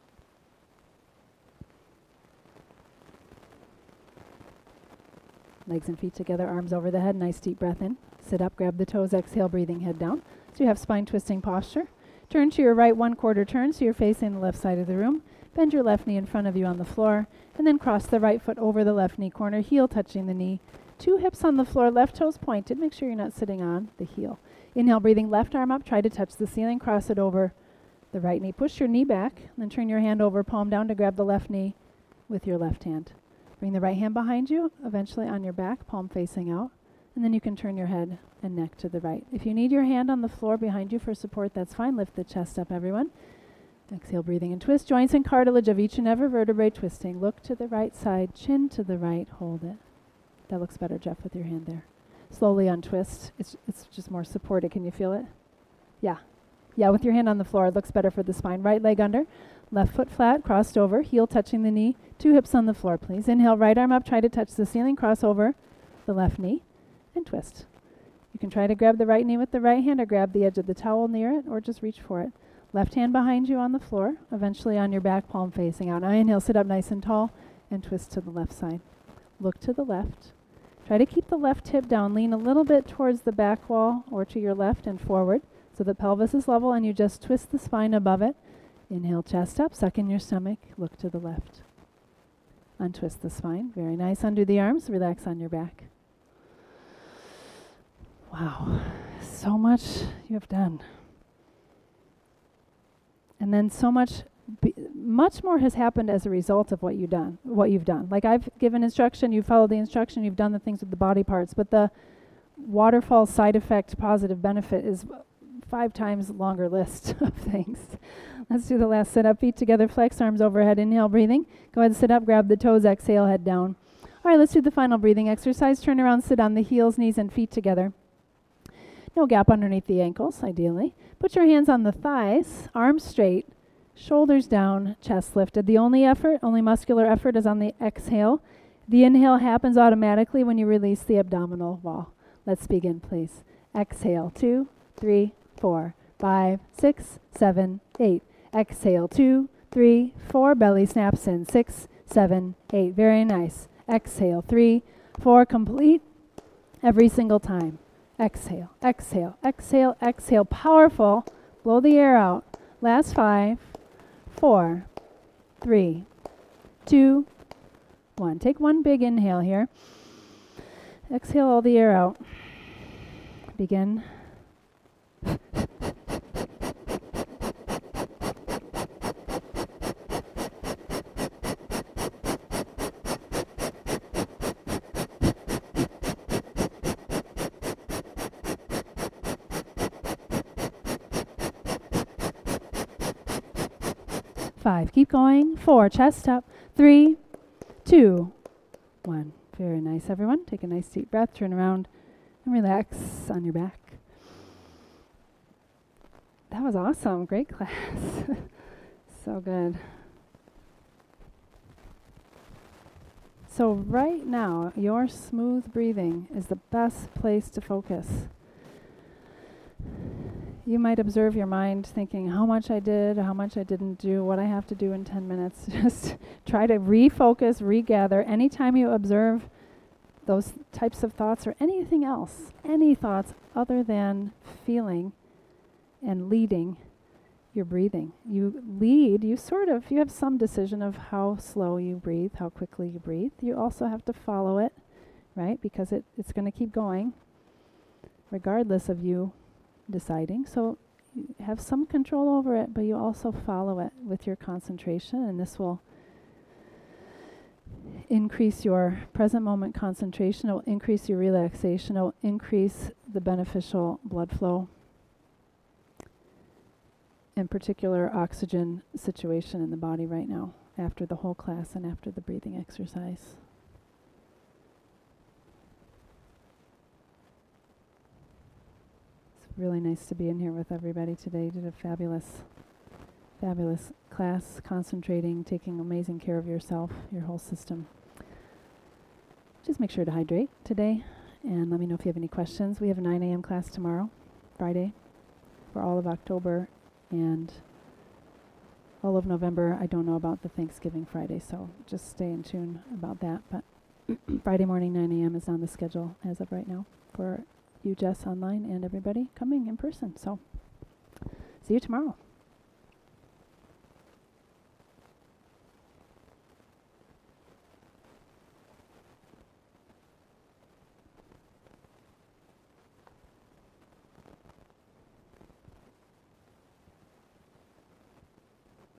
Legs and feet together, arms over the head. Nice deep breath in. Sit up, grab the toes, exhale, breathing, head down. So you have spine twisting posture. Turn to your right 1/4 turn so you're facing the left side of the room. Bend your left knee in front of you on the floor, and then cross the right foot over the left knee corner, heel touching the knee. 2 hips on the floor, left toes pointed. Make sure you're not sitting on the heel. Inhale, breathing, left arm up. Try to touch the ceiling. Cross it over the right knee. Push your knee back, then turn your hand over, palm down to grab the left knee with your left hand. Bring the right hand behind you, eventually on your back, palm facing out, and then you can turn your head and neck to the right. If you need your hand on the floor behind you for support, that's fine. Lift the chest up, everyone. Exhale, breathing, and twist. Joints and cartilage of each and every vertebrae twisting. Look to the right side, chin to the right, hold it. That looks better, Jeff, with your hand there. Slowly untwist. It's just more supported. Can you feel it? Yeah. Yeah, with your hand on the floor, it looks better for the spine. Right leg under. Left foot flat, crossed over, heel touching the knee. 2 hips on the floor, please. Inhale, right arm up, try to touch the ceiling, cross over the left knee, and twist. You can try to grab the right knee with the right hand or grab the edge of the towel near it, or just reach for it. Left hand behind you on the floor, eventually on your back, palm facing out. Now inhale, sit up nice and tall, and twist to the left side. Look to the left. Try to keep the left hip down. Lean a little bit towards the back wall or to your left and forward so the pelvis is level, and you just twist the spine above it. Inhale, chest up, suck in your stomach, look to the left. Untwist the spine. Very nice. Undo the arms, relax on your back. Wow, so much you have done. And then so much more has happened as a result of what you've done. Like I've given instruction, you followed the instruction, you've done the things with the body parts, but the waterfall side effect positive benefit is 5 times longer list of things. Let's do the last sit-up. Feet together, flex, arms overhead. Inhale, breathing. Go ahead and sit up, grab the toes, exhale, head down. All right, let's do the final breathing exercise. Turn around, sit on the heels, knees and feet together. No gap underneath the ankles, ideally. Put your hands on the thighs, arms straight, shoulders down, chest lifted. The only muscular effort is on the exhale. The inhale happens automatically when you release the abdominal wall. Let's begin, please. Exhale, 2, 3, 4, 5, 6, 7, 8. Exhale, 2, 3, 4. Belly snaps in, 6, 7, 8. Very nice. Exhale, 3, 4. Complete every single time. Exhale, exhale, exhale, exhale. Powerful. Blow the air out. Last 5, 4, 3, 2, 1. Take one big inhale here. Exhale all the air out. Begin. Five. Keep going. 4. Chest up. 3, 2, 1. Very nice, everyone. Take a nice deep breath. Turn around and relax on your back. That was awesome. Great class. So good. So right now, your smooth breathing is the best place to focus. You might observe your mind thinking how much I did, how much I didn't do, what I have to do in 10 minutes. Just try to refocus, regather. Anytime you observe those types of thoughts or anything else, any thoughts other than feeling and leading your breathing. You lead, you have some decision of how slow you breathe, how quickly you breathe. You also have to follow it, right? Because it's going to keep going regardless of you deciding. So you have some control over it, but you also follow it with your concentration, and this will increase your present moment concentration. It will increase your relaxation. It will increase the beneficial blood flow, in particular oxygen situation in the body right now after the whole class and after the breathing exercise. Really nice to be in here with everybody today. You did a fabulous class, concentrating, taking amazing care of yourself, your whole system. Just make sure to hydrate today, and let me know if you have any questions. We have a 9 a.m. class tomorrow, Friday, for all of October and all of November. I don't know about the Thanksgiving Friday, so just stay in tune about that. But Friday morning, 9 a.m. is on the schedule as of right now for you, Jess, online, and everybody coming in person. So see you tomorrow.